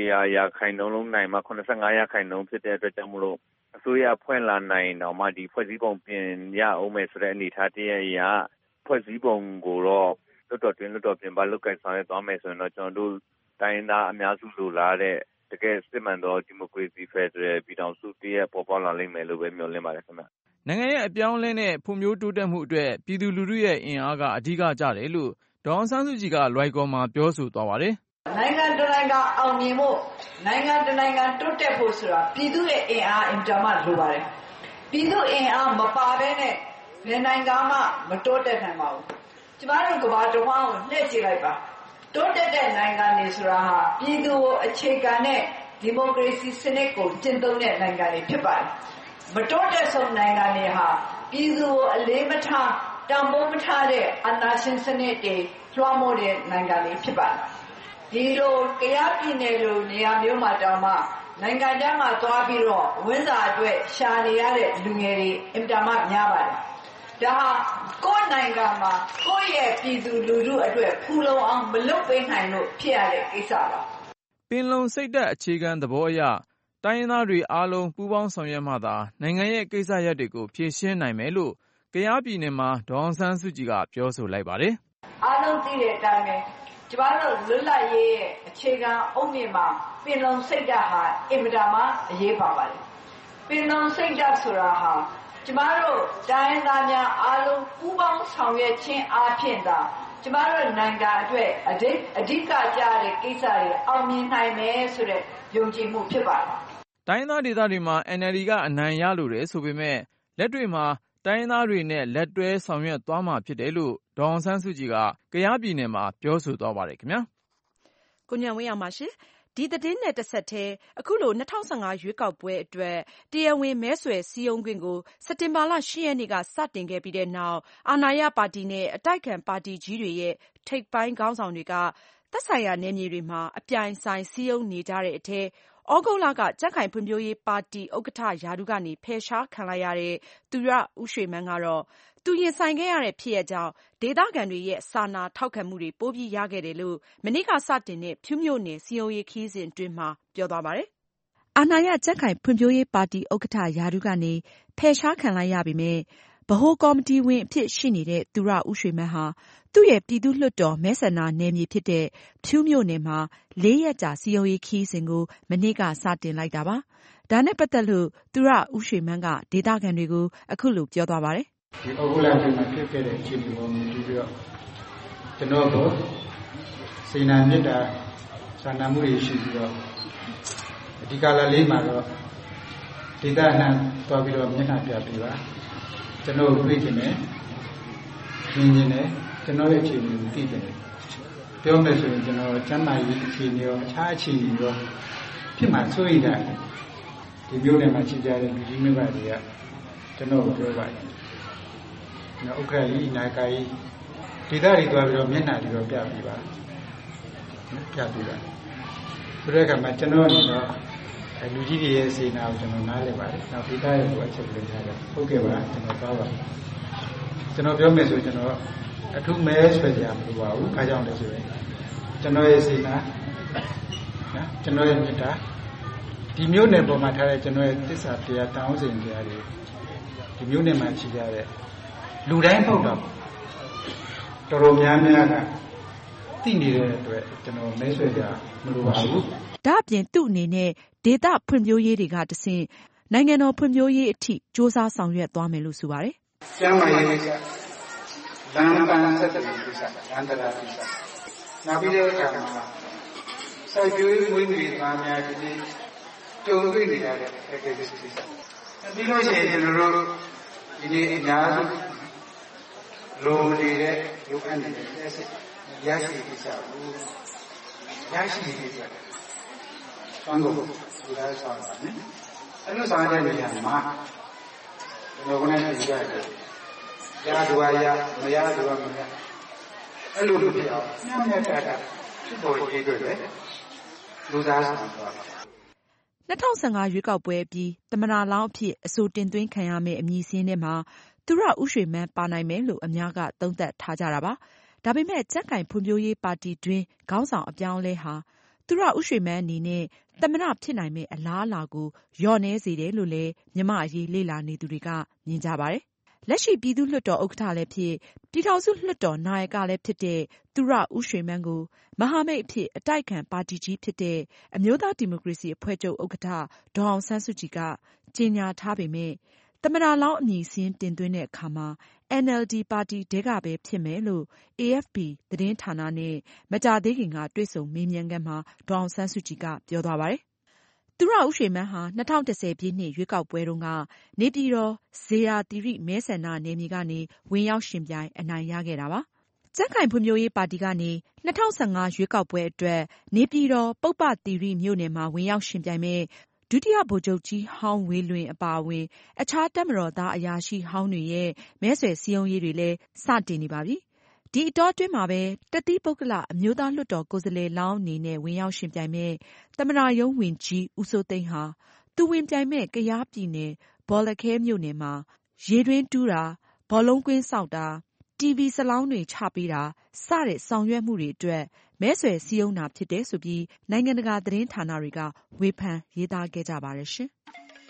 [SPEAKER 7] 100%လုံးနိုင်မှ85%ဖြစ်တဲ့အတွက်ကြောင့်မလို့အစိုးရဖွဲ့လာနိုင်တော့မှဒီဖွဲ့စည်းပုံပြင်ရအောင်မယ်ဆိုတဲ့အနေအထားတရက်အရဖွဲ့စည်းပုံကိုတော့လွတ်တော်ပြင်ပလုတ်ကိုင်ဆောင်ရသွားမယ်ဆိုရင်တော့ကျွန်တော်တို့တိုင်းသားအများစုလိုလားတဲ့တကယ်စစ်မှန်သောဒီမိုကရေစီဖက်ဒရယ်ပြည်ထောင်စုတရက်ပေါ်ပေါက်လာလိမ့်မယ်လို့ပဲမျှော်လင့်ပါတယ်ခင်ဗျ
[SPEAKER 6] ။နိုင်ငံရဲ့အပြောင်းအလဲနဲ့ဖွံ့ဖြိုးတိုးတက်မှုအတွက်ပြည်သူလူထုရဲ့အင်အားကအဓိကကျတယ်လို့ဒေါ်အောင်ဆန်းစုကြည်ကလွိုင်ကော်မှာပြောဆိုသွားပါတယ်
[SPEAKER 3] ။နိုင်ငံတနိုင်ငံအောင်မြင်ဖို့နိုင်ငံတနိုင်ငံတိုးတက်ဖို့ဆိုတာပြည်သူရဲ့အင်အားအင်တာမလိုပါတယ်။ပြည်သူအင်အားမပါဘဲနဲ့ဘယ်နိုင်ငံမှမတိုးတက်နိုင်ပါဘူး။ကျမတို့ကမ္ဘာတစ်ဝန်းကိုလှည့်ကြည့်လိုက်ပါတိုးတက်တဲ့နိုင်ငံတွေဆိုတာဟာပြည်သူကိုအခြေခံတဲ့ဒီမိုကရေစီစနစ်ကိုကျင့်သုံးတဲ့နိုင်ငံတွေဖြစ်ပါတယ်မတိုးတက်ဆုံးနိုင်ငံတွေဟာပြည်သူကိုအလေးမထားတန်ဖိုးမထားတဲ့အာဏာရှင်စနစ်တွေလွှမ်းမိုးတဲ့နိုင်ငံတွေဖြစ်ပါတယ်ဒီလိုကယားပြည်နယ်လိုနေရာမျိုးမှာတောင်မှနိုင်ငံခြားမှာသွားပြီးတော့ဝင်းစာအတွက်ရှာနေရတဲ့လူငယ်တွေအင်တာမများပါတယ်ဒါဟာကိုယ်နိုင်ငံမှာကိုယ့်ရဲ့ပြည်သူလူထုအတွက်ဖူလုံအောင်မလုပ်ပေးနိုင်လို့ဖြစ်ရတဲ့ကိစ္စပါ
[SPEAKER 6] ပင်လုံစိတ်ဓာတ်အခြေခံသဘောအရတိုင်းရင်းသားတွေအားလုံးပူးပေါင်းဆောင်ရွက်မှသာနိုင်ငံရဲ့ကိစ္စရပ်တွေကိုဖြေရှင်းနိုင်မယ်လို့ကယားပြည်နယ်မှာဒေါ်အောင်ဆန်းစုကြည်ကပြောဆိုလိုက်ပါတယ်
[SPEAKER 3] အားလုံးသိတဲ့အတိုင်းပဲကျမတို့လွတ်လပ်ရေးရဲ့အခြေခံအုတ်မြစ်မှာပင်လုံစိတ်ဓာတ်ဟာအင်မတန်မှအရေးပါပါတယ်ပင်လုံစိတ်ဓာတ်ဆိုတာဟာကျမတို့တိုင်းရင်းသားများအားလုံးပူးပေါင်းဆောင်ရွက်ခြင်းအားဖြင့်သာကျမတို့နိုင်ငံအတွက်အဓိကကျတဲ့ကိစ္စတွေအောင်မြင်နိုင်မယ်ဆိုတဲ့ယုံကြည်မှုဖြစ်ပါတယ်
[SPEAKER 6] ။တိုင်းသားဒေသတွေမှာ NLD ကအနိုင်ရလို့တယ်ဆိုပေမဲ့လက်တွေ့မှာတိုင်းရင်းသားတွေနဲ့လက်တွဲဆောင်ရွက်သွားမှာဖြစ်တယ်လို့ဒေါ်အောင်ဆန်းစုကြည်ကကယားပြည်နယ်မှာပြောဆိုသွားပါတယ်ခင်ဗျာ
[SPEAKER 5] ။ကိုဉာဏ်ဝင်းအောင်ပါရှင်။ဒီသတင်းနဲ့တစ်ဆက်တည်းအခုလို2015ရွေးကောက်ပွဲအတွက်တရားဝင်မဲဆွယ်စည်းရုံးခွင့်ကိုစက်တင်ဘာလ10ရက်နေ့ကစတင်ခဲ့ပြီးတဲ့နောက်အာဏာရပါတီနဲ့အတိုက်အခံပါတီကြီးတွေရဲ့ထိပ်ပိုင်းခေါင်းဆောင်တွေကသက်ဆိုင်ရာနယ်မြေတွေမှာအပြိုင်ဆိုင်စည်းရုံးနေကြတဲ့အထဲဩဂုတ်လကကြံ့ခိုင်ဖွံ့ဖြိုးရေးပါတီဥက္ကဋ္ဌရာထူးကနေဖယ်ရှားခံလိုက်ရတဲ့သူရဦးရွှေမန်းကတော့သူရင်ဆိုင်ခဲ့ရတဲ့ဖြစ်ရပ်ကြောင့်ဒေသခံတွေရဲ့စာနာထောက်ခံမှုတွေပိုပြီးရခဲ့တယ်လို့မနေ့ကစတင်တဲ့ဖြူးမြို့နယ်စည်းရုံးရေးခရီးစဉ်အတွင်းမှာပြောသွားပါတယ်။အာဏာရကြံ့ခိုင်ဖွံ့ဖြိုးရေးပါတီဥက္ကဋ္ဌရာထူးကနေဖယ်ရှားခံလိုက်ရပေမယ့်ဗဟိုကော်မတီဝင်အဖြစ်ရှိနေတဲ့သူရဦးရွှေမန်းဟာသူ့ရဲ့ပြည်သူ့လွှတ်တော်မဲဆန္ဒနယ်မြေဖြစ်တဲ့ဖြူးမြို့နယ်မှာ4 ရက်ကြာစည်းရုံးရေးခရီးစဉ်ကိုမနေ့ကစတင်လိုက်တာပါ။ဒါနဲ့ပတ်သက်လို့သူရဦးရွှေမန်းကဒေသခံတွေကိုအခုလိုပြောသွားပါတယ်
[SPEAKER 8] ။ဒီဩဂုတ်လအတွင်းမှာဖြစ်ခဲ့တဲ့အခြေအနေကိုမြင်ပြီးတော့ကျွန်တော်တို့စေနာမြစ်တာစာနာမှုတွေရှိပြီးတော့ဒီကာလလေးမှာတော့ဒေသနာသွားပြီးတော့မျက်နှာပြပြပါကျွန်တော်တွေ့ကျင်တယ်မြင်ကျင်တယ်ကျွန်တော်ရဲ့အခြေအနေကိုသိတယ်ပြောမယ်ဆိုရင်ကျွန်တော်ကျမ်းမာရေးအခြေအနေရောအခြားအခြေအနေရောဖြစ်မှစိုးရိမ်တယ်ဒီမျိုးနဲ့မှရှိကြတဲ့လူကြီးမိဘတွေကကျွန်တော်ပြောပါတယ်ဥက္ကဋ္ဌကြီးနာယကကြီးဒေသတွေသွားပြီးတော့မျက်နှာတွေတော့ပြပြပါပြပြပါဆိုတဲ့အခါမှာကျွန်တော်အနေနဲ့လူကြီးတွေရဲ့စေနာကိုကျွန်တော်နားလည်ပါတယ်။နောက်ဒေသရဲ့ကိုအချက်ပြထားတယ်။ဟုတ်ကဲ့ပါကျွန်တော်သွားပါမယ်။ကျွန်တော်ပြောမယ်ဆိုကျွန်တော်အထူးမဲဆွဲကြမလို့ပါဘူး။အားကြောင့်လဲဆိုရင်ကျွန်တော်ရဲ့စေနာနော်ကျွန်တော်ရဲ့မေတ္တာဒီမျိုးနယ်ပေါ်မှာထားတဲ့ကျွန်တော်ရဲ့သစ္စာတရားတောင်းစဉ်တရားတွေဒီမျိုးနယ်မှာရှိကြတဲ့လူတိုင်းဟုတ်တော့တော်တော်များများကသိနေတဲ့အတွက်ကျွန်တော်မဲဆွဲကြမလို့ပါဘူး
[SPEAKER 5] ။ဒါ့အပြင်သူ့အနေနဲ့ဒေသဖွံ့ဖြိုးရေးတွေကတဆင့်နိုင်ငံတော်ဖွံ့ဖြိုးရေးအထိစ조사ဆောင်ရွက်သွားမယ်လို့ဆိုပါတယ်
[SPEAKER 8] ။ကျန်းမာရေးကိစ္စလမ်းပန်းဆက်သွယ်ရေးကိစ္စလမ်းတရားကိစ္စနောက်ပြီးတဲ့အခါမှာစိုက်ပျိုးရေးမွေးမြူရေးသားများဒီကြုံတွေ့နေရတဲ့အခက်အခဲကိစ္စပြီးလို့ရှိရင်ကျွန်တော်တို့ဒီနေ့အများစုလိုနေတဲ့ရုပ်အပ်နေတဲ့ရရှိကိစ္စကိုရရှိရေးပြတယ်။ဆောင်းကိုဒီလိုဆောင်းပါတယ်။အဲ့လိုဆောင်းတဲ့နေရာမှာကျွန်တော်ကလည်းကြည့်ရတယ်။ရတော့ရမရတော့မရအဲ့လိုလုပ်ပြအောင်ညံ့ညက်တာဖြစ်ပေါ်ရေးတွေ့တယ်။လူသားဆောင်သွားပါ
[SPEAKER 5] 2015ရွေးကောက်ပွဲပြီးသမ္မတလောင်းအဖြစ်အဆိုတင်သွင်းခံရမယ့်အမည်စာရင်းထဲမှာသူရဦးရွှေမန်းပါနိုင်မယ်လို့အများကသုံးသပ်ထားကြတာပါ။ဒါပေမဲ့ကြံ့ခိုင်ဖွံ့ဖြိုးရေးပါတီတွင်းခေါင်းဆောင်အပြောင်းအလဲဟာသူရဦးရွှေမန်းအနေနဲ့သမ္မတဖြစ်နိုင်မယ့်အလားအလာကိုလျော့နည်းစေတယ်လို့လည်းမြန်မာ့အရေးလေ့လာနေသူတွေကမြင်ကြပါတယ်။လက်ရှိပြည်သူ့လွှတ်တော်ဥက္ကဋ္ဌလည်းဖြစ်ပြည်ထောင်စုလွှတ်တော်နာယကလည်းဖြစ်တဲ့သူရဦးရွှေမန်းကိုမဟာမိတ်အဖြစ်အတိုက်အခံပါတီကြီးဖြစ်တဲ့အမျိုးသားဒီမိုကရေစီအဖွဲ့ချုပ်ဥက္ကဋ္ဌဒေါ်အောင်ဆန်းစုကြည်ကကြေညာထားပေမယ့်သမ္မတလောင်းအမည်စာရင်းတင်သွင်းတဲ့အခါမှာ NLD ပါတီထဲကပဲဖြစ်မယ်လို့ AFP သတင်းဌာနနဲ့မကြာသေးခင်ကတွေ့ဆုံမေးမြန်းခန်းမှာဒေါ်အောင်ဆန်းစုကြည်ကပြောသွားပါတယ်။သူရဦးရွှေမန်းဟာ2010ပြည့်နှစ်ရွေးကောက်ပွဲတုန်းကနေပြည်တော်ဇေယျာသီရိမဲဆန္ဒနယ်မြေကနေဝင်ရောက်ယှဉ်ပြိုင်အနိုင်ရခဲ့တာပါ။ကြံ့ခိုင်ဖွံ့ဖြိုးရေးပါတီကနေ2015ရွေးကောက်ပွဲအတွက်နေပြည်တော်ပုဗ္ဗသီရိမြို့နယ်မှာဝင်ရောက်ယှဉ်ပြိုင်မဲ့ဒုတိယဗိုလ်ချုပ်ကြီးဟောင်းဝေလွင်အပါအဝင်အခြားတပ်မတော်သားအရာရှိဟောင်းတွေရဲ့မဲဆွယ်စည်းရုံးရေးတွေလည်းစတင်နေပါပြီ။ဒီအတောအတွင်းမှာပဲတသီးပုဂ္ဂလအမျိုးသားလွှတ်တော်ကိုယ်စားလှယ်လောင်းအနေနဲ့ဝင်ရောက်ယှဉ်ပြိုင်မဲ့သမ္မတရုံးဝန်ကြီးဦးစိုးသိန်းဟာသူဝင်ပြိုင်မဲ့ကယားပြည်နယ်ဘော်လခဲမြို့နယ်မှာရေတွင်းတူးတာဘောလုံးကွင်းဆောက်တာ TV စလောင်းတွေချပေးတာစတဲ့ဆောင်ရွက်မှုတွေအတွက်မဲဆွယ်စည်းရုံးတာဖြစ်တယ်ဆိုပြီးနိုင်ငံတကာသတင်းဌာနတွေကဝေဖန်ရေးသားခဲ့ကြပါတယ်ရှင်
[SPEAKER 9] ။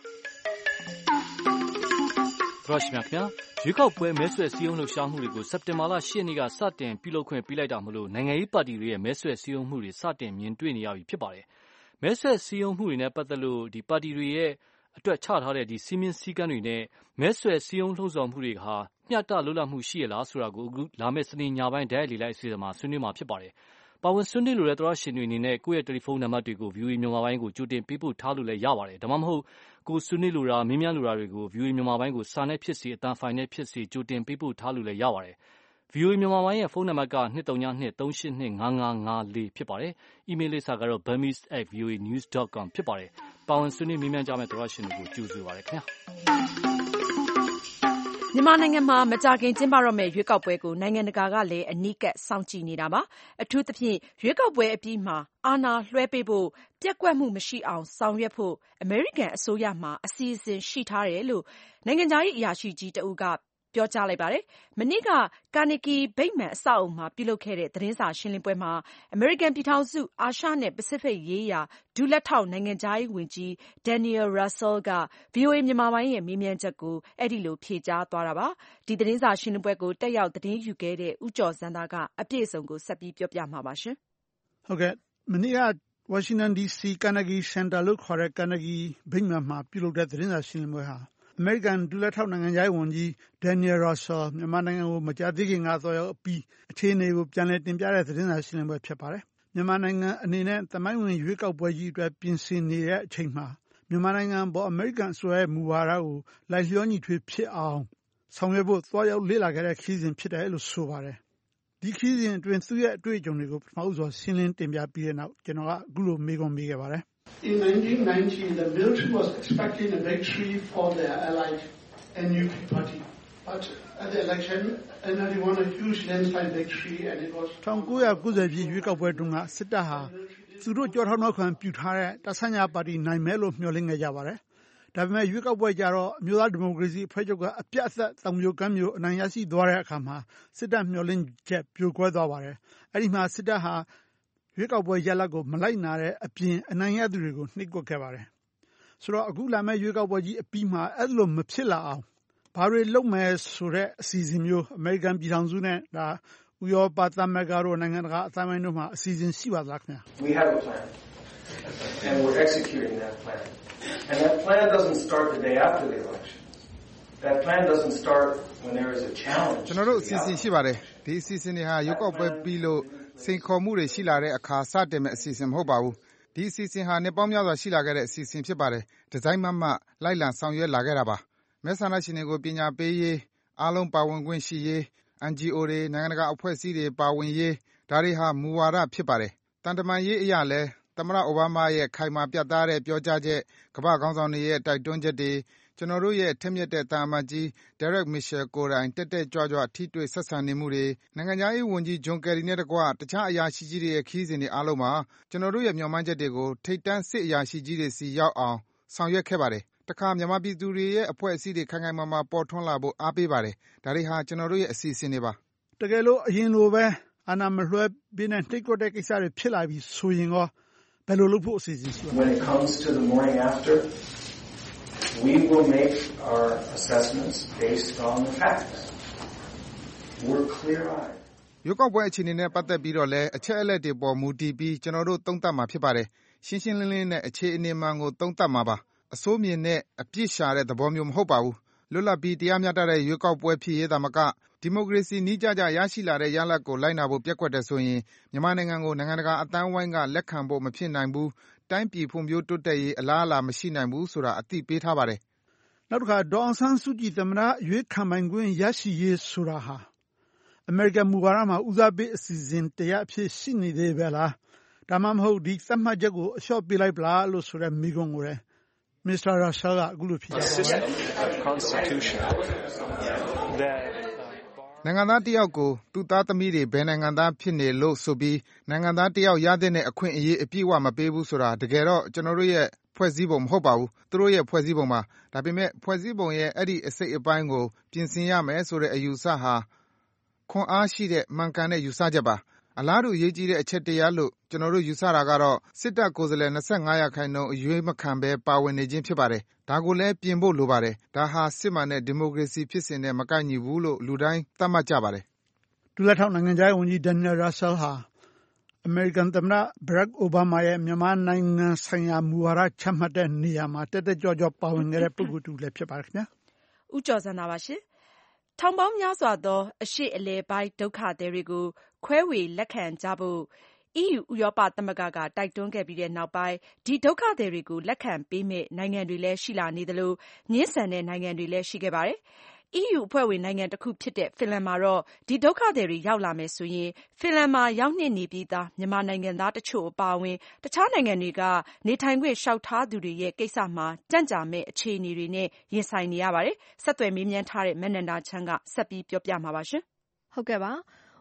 [SPEAKER 9] ရွေးကောက်ပွဲမဲဆွယ်စည်းရုံးလှုပ်ရှားမှုတွေကိုစက်တင်ဘာလ 10 ရက်နေ့ကစတင်ပြုလုပ်ခွင့်ပေးလိုက်တာမို့လို့နိုင်ငံရေးပါတီတွေရဲ့မဲဆွယ်စည်းရုံးမှုတွေစတင်မြင်တွေ့နေရပြီဖြစ်ပါတယ်။မဲဆွယ်စည်းရုံးမှုတွေနဲ့ပတ်သက်လို့ဒီပါတီတွေရဲ့အတွက်ချထားတဲ့ဒီစည်းမျဉ်းစည်းကမ်းတွေနဲ့မဲဆွယ်စည်းရုံးလှုံ့ဆော်မှုတွေဟာမျှတလွတ်လပ်မှုရှိရလားဆိုတာကိုအခုလာမယ့်စနေညပိုင်းတိုက်ရိုက်လေ့လာအစီအစဉ်မှာဆွေးနွေးမှာဖြစ်ပါတယ်။ပါဝင်ဆွေးနွေးလိုတဲ့သောတရှင်တွေအနေနဲ့ကိုယ့်ရဲ့တယ်လီဖုန်းနံပါတ်တွေကို VOA မြန်မာပိုင်းကိုကြိုတင်ပေးပို့ထားလို့လည်းရပါတယ်။ဒါမှမဟုတ်ကိုဆွေးနွေးလိုတာမေးမြန်းလိုတာတွေကို VOA မြန်မာပိုင်းကိုစာနဲ့ဖြစ်စေအသံဖိုင်နဲ့ဖြစ်စေကြိုတင်ပေးပို့ထားလို့လည်းရပါတယ်။ VOA မြန်မာပိုင်းရဲ့ဖုန်းနံပါတ်က 232382554ဖြစ်ပါတယ်။ အီးမေးလ်လိပ်စာကတော့ burmese@voanews.com ဖြစ်ပါတယ်။ပါဝင်ဆွေးနွေးမေးမြန်းကြမယ့်သောတရှင်တွေကိုကြိုဆိုပါရစေခင်ဗျာ။
[SPEAKER 5] မြန်မာနိုင်ငံမှာမကြာခင်ကျင်းပတော့မယ့်ရွေးကောက်ပွဲကိုနိုင်ငံတကာကလည်းအနီးကပ်စောင့်ကြည့်နေတာပါ။အထူးသဖြင့်ရွေးကောက်ပွဲအပြီးမှာအာဏာလွှဲပေးဖို့ပျက်ကွက်မှုမရှိအောင်ဆောင်ရွက်ဖို့အမေရိကန်အစိုးရမှာအစီအစဉ်ရှိထားတယ်လို့နိုင်ငံခြားရေးအရာရှိကြီးတဦးကပြောကြားလိုက်ပါတယ်။ မနေ့က ကာနီဂီဗိမာန်အဆောက်အအုံမှာပြုလုပ်ခဲ့တဲ့သတင်းစာရှင်းလင်းပွဲမှာ အမေရိကန်ပြည်ထောင်စု အာရှနဲ့ပစိဖိတ်ရေးရာဒုလက်ထောက်နိုင်ငံခြားရေးဝန်ကြီး Daniel Russel က VOA မြန်မာပိုင်းရဲ့မေးမြန်းချက်ကို အဲဒီလိုဖြေကြားသွားတာပါ။ ဒီသတင်းစာရှင်းလင်းပွဲကိုတက်ရောက်သတင်းယူခဲ့တဲ့ဦးကျော်ဇံသာကအပြည့်အစုံကိုဆက်ပြီးပြောပြမှာပါ။
[SPEAKER 10] ဟုတ်ကဲ့မနေ့ကဝါရှင်တန်ဒီစီကာနီဂီစင်တာလို့ခေါ်တဲ့ကာနီဂီဗိမာန်မှာပြုလုပ်တဲ့သတင်းစာရှင်းလင်းပွဲဟာအမေရိကန်ဒုလက်ထောက်နိုင်ငံခြားရေးဝန်ကြီး Daniel Russel မြန်မာနိုင်ငံကိုမကြာသေးခင်ကသွားရောက်ပြီးအခြေအနေကိုပြန်လည်တင်ပြတဲ့သတင်းစာရှင်းလင်းပွဲဖြစ်ပါတယ်။မြန်မာနိုင်ငံအနေနဲ့သမိုင်းဝင်ရွေးကောက်ပွဲကြီးအတွက်ပြင်ဆင်နေတဲ့အချိန်မှာမြန်မာနိုင်ငံပေါ်အမေရိကန်အစိုးရရဲ့မူဝါဒကိုလိုက်လျောညီထွေဖြစ်အောင်ဆောင်ရွက်ဖို့သွားရောက်လေ့လာခဲ့တဲ့ခရီးစဉ်ဖြစ်တယ်လို့ဆိုပါတယ်။ဒီခရီးစဉ်အတွင်းသူ့ရဲ့အတွေ့အကြုံတွေကိုပထမဦးစွာရှင်းလင်းတင်ပြပြီးတဲ့နောက်ကျွန်တော်ကအခုလိုမေးခွန်းမေးခဲ့ပါတယ်။
[SPEAKER 11] In 1990, the military was expecting a victory for their allied NUP party. But at the election, NLD won a huge landslide victory and it was...
[SPEAKER 10] 1990ပြည့်ရွေးကောက်ပွဲတုန်းကစစ်တပ်ဟာသူတို့ကြောထောက်နောက်ခံပြုထားတဲ့တဆညာပါတီနိုင်မယ်လို့မျှော်လင့်ခဲ့ကြပါတယ်။ဒါပေမဲ့ရွေးကောက်ပွဲကြတော့အမျိုးသားဒီမိုကရေစီအဖွဲ့ချုပ်ကအပြတ်အသတ်တောင်ပြိုကမ်းပြိုအနိုင်ရရှိသွားတဲ့အခါမှာစစ်တပ်မျှော်လင့်ချက်ပြိုကွဲသွားပါတယ်။အဲဒီမှာစစ်တပ်ဟာရွေးကောက်ပွဲရလဒ်ကိုမလိုက်နာတဲ့အပြင်အနိုင်ရသူတွေကိုနှိပ်ကွပ်ခဲ့ပါတယ်။ဆိုတော့အခုလာမယ့်ရွေးကောက်ပွဲကြီးအပြီးမှာအဲ့လိုမဖြစ်လာအောင်ဘာတွေလုပ်မယ်ဆိုတဲ့အစီအစဉ်မျိုးအမေရိကန်ပြည်ထောင်စုနဲ့ဒါဥရောပသမဂ္ဂတို့နိုင်ငံတကာအတိုင်းအဝိုင်းတို့မှာအစီအစဉ်ရှိပါသလားခင်ဗျာ
[SPEAKER 11] We have a plan and we're executing that plan. And that plan doesn't start the day after the election. That plan doesn't start when there is a challenge.
[SPEAKER 2] ကျွန်တော်တို့အစီအစဉ်ရှိပါတယ်ဒီအစီအစဉ်တွေဟာရွေးကောက်ပွဲပြီးလို့စိန်ခေါ်မှုတွေရှိလာတဲ့အခါစတင်မဲ့အစီအစဉ်မဟုတ်ပါဘူးဒီအစီအစဉ်ဟာနှစ်ပေါင်းများစွာရှိလာခဲ့တဲ့အစီအစဉ်ဖြစ်ပါတယ်ဒီဇိုင်းမလိုက်လံဆောင်ရွက်လာခဲ့တာပါမဲဆန္ဒရှင်တွေကိုပညာပေးရေးအားလုံးပါဝင်ခွင့်ရှိရေး NGO တွေနိုင်ငံတကာအဖွဲ့အစည်းတွေပါဝင်ရေးဒါတွေဟာမူဝါဒဖြစ်ပါတယ်တန်တမာရေးအရာလဲသမ္မတအိုဘားမားရဲ့ခိုင်မာပြတ်သားတဲ့ပြောကြားချက်ကမ္ဘာခေါင်းဆောင်တွေရဲ့တိုက်တွန်းချက်တွေကျွန်တော်တို့ရဲ့ထက်မြက်တဲ့တာမတ်ကြီး Derek Mitchell ကိုယ်တိုင်တက်ကြွထိတွေ့ဆက်ဆံနေမှုတွေနိုင်ငံခြားရေးဝန်ကြီးဂျွန်ကယ်ရီနဲ့တကွတခြားအရာရှိကြီးတွေရဲ့ခရီးစဉ်တွေအားလုံးမှာကျွန်တော်တို့ရဲ့မျှော်မှန်းချက်တွေကိုထိပ်တန်းစစ်အရာရှိကြီးတွေစီရောက်အောင်ဆောင်ရွက်ခဲ့ပါတယ်တခါမြန်မာပြည်သူတွေရဲ့အဖွဲ့အစည်းတွေခိုင်ခိုင်မာမာပေါ်ထွန်းလာဖို့အားပေးပါတယ်ဒါတွေဟာကျွန်တော်တို့ရဲ့အစီအစဉ်တွေပါ
[SPEAKER 10] တကယ်လို့အရင်လိုပဲအာဏာမလွှဲပေးနဲ့နှိပ်ကွပ်တဲ့ကိစ္စတွေဖြစ်လာပြီးဆိုရင်ရောဘယ်လိုလုပ်ဖို့အစီအစဉ်ရှိပါလဲ
[SPEAKER 11] When it comes to the morning after, we will make our assessments based on the facts. We're clear-eyed.
[SPEAKER 2] ရွေးကောက်ပွဲအခြေအနေနဲ့ပတ်သက်ပြီးတော့လည်းအချက်အလက်တွေပေါ်မူတည်ပြီးကျွန်တော်တို့သုံးသပ်မှာဖြစ်ပါတယ်ရှင်းရှင်းလင်းလင်းနဲ့အခြေအနေမှန်ကိုသုံးသပ်မှာပါအစိုးမြင်နဲ့အပြစ်ရှာတဲ့သဘောမျိုးမဟုတ်ပါဘူးလွတ်လပ်ပြီးတရားမျှတတဲ့ရွေးကောက်ပွဲဖြစ်ရေးသာမကဒီမိုကရေစီနည်းကျရရှိလာတဲ့ရလဒ်ကိုလိုက်နာဖို့ပျက်ကွက်တယ်ဆိုရင်မြန်မာနိုင်ငံကိုနိုင်ငံတကာအသင်းဝိုင်းကလက်ခံဖို့မဖြစ်နိုင်ဘူးတိုင်းပြည်ဖွံ့ဖြိုးတိုးတက်ရေးအလားအလာမရှိနိုင်ဘူးဆိုတာအသိပေးထားပါတယ်
[SPEAKER 10] နောက်တစ်ခါဒေါ်အောင်ဆန်းစုကြည်သမ္မတရွေးခံပိုင်ခွင့်ရရှိရေးဆိုတာဟာအမေရိကန်မူဝါဒမှာဦးစားပေးအစီအစဉ်တရားအဖြစ်ရှိနေသေးပဲလားဒါမှမဟုတ်ဒီသတ်မှတ်ချက်ကိုအလျှော့ပေးလိုက်ပလားလို့ဆိုတဲ့မိကုံးကိုလည်းမစ္စတာရာဆယ်ကအခုလိုဖြေကြားပါတယ်
[SPEAKER 2] နိုင်ငံသားတယောက်ကိုသူ့သားသမီးတွေဘယ်နိုင်ငံသားဖြစ်နေလို့ဆိုပြီးနိုင်ငံသားတယောက်ရတဲ့အခွင့်အရေးအပြည့်အဝမပေးဘူးဆိုတာတကယ်တော့ကျွန်တော်တို့ရဲ့ဖွဲ့စည်းပုံမဟုတ်ပါဘူးသူတို့ရဲ့ဖွဲ့စည်းပုံပါဒါပေမဲ့ဖွဲ့စည်းပုံရဲ့အဲ့ဒီအစိတ်အပိုင်းကိုပြင်ဆင်ရမယ်ဆိုတဲ့အယူဆဟာခွန်အားရှိတဲ့မှန်ကန်တဲ့ယူဆချက်ပါအလားတူအရေးကြီးတဲ့အချက်တရားလို့ကျွန်တော်တို့ယူဆတာကတော့စစ်တပ်ကိုယ်စားလှယ်25%အရွေးမခံဘဲပါဝင်နေခြင်းဖြစ်ပါတယ်ဒါကိုလည်းပြင်ဖို့လိုပါတယ်ဒါဟာစစ်မှန်တဲ့ဒီမိုကရေစီဖြစ်စဉ်နဲ့မကိုက်ညီဘူးလို့လူတိုင်းသတ်မှတ်ကြပါတယ်
[SPEAKER 10] ဒုလက်ထောက်နိုင်ငံခြားရေးဝန်ကြီး Daniel Russel ဟာအမေရိကန်သမ္မတ Barack Obama ရဲ့မြန်မာနိုင်ငံဆိုင်ရာမူဝါဒချမှတ်တဲ့နေရာမှာတက်ကြွပါဝင်ခဲ့တဲ့ပုဂ္ဂိုလ်တူလည်းဖြစ်ပါတယ်ခင်ဗျာ
[SPEAKER 5] ဦးကျော်စံသာပါရှင်ထောင်ပေါင်းများစွာသောအရှေ့အလယ်ပိုင်းဒုက္ခသည်တွေကိုခွဲဝေလက်ခံကြဖို့ EU ဥရောပသမဂ္ဂကတိုက်တွန်းခဲ့ပြီးတဲ့နောက်ပိုင်းဒီဒုက္ခသည်တွေကိုလက်ခံပေးမယ့်နိုင်ငံတွေလည်းရှိလာနေသလိုငြင်းဆန်တဲ့နိုင်ငံတွေလည်းရှိခဲ့ပါတယ်။ EU အဖွဲ့ဝင်နိုင်ငံတစ်ခုဖြစ်တဲ့ဖင်လန်မှာတော့ဒီဒုက္ခသည်တွေရောက်လာမယ်ဆိုရင်ဖင်လန်မှာရောက်နှင့်နေပြီးသားမြန်မာနိုင်ငံသားတချို့အပါအဝင်တခြားနိုင်ငံတွေကနေထိုင်ခွင့်လျှောက်ထားသူတွေရဲ့ကိစ္စမှာကြန့်ကြာမဲ့အခြေအနေတွေနဲ့ရင်ဆိုင်နေရပါတယ်။ဆက်သွယ်မေးမြန်းထားတဲ့မနန္ဒာချမ်းကဆက်ပြီးပြောပြမှာပါရှင်
[SPEAKER 1] ။ဟုတ်ကဲ့ပါ။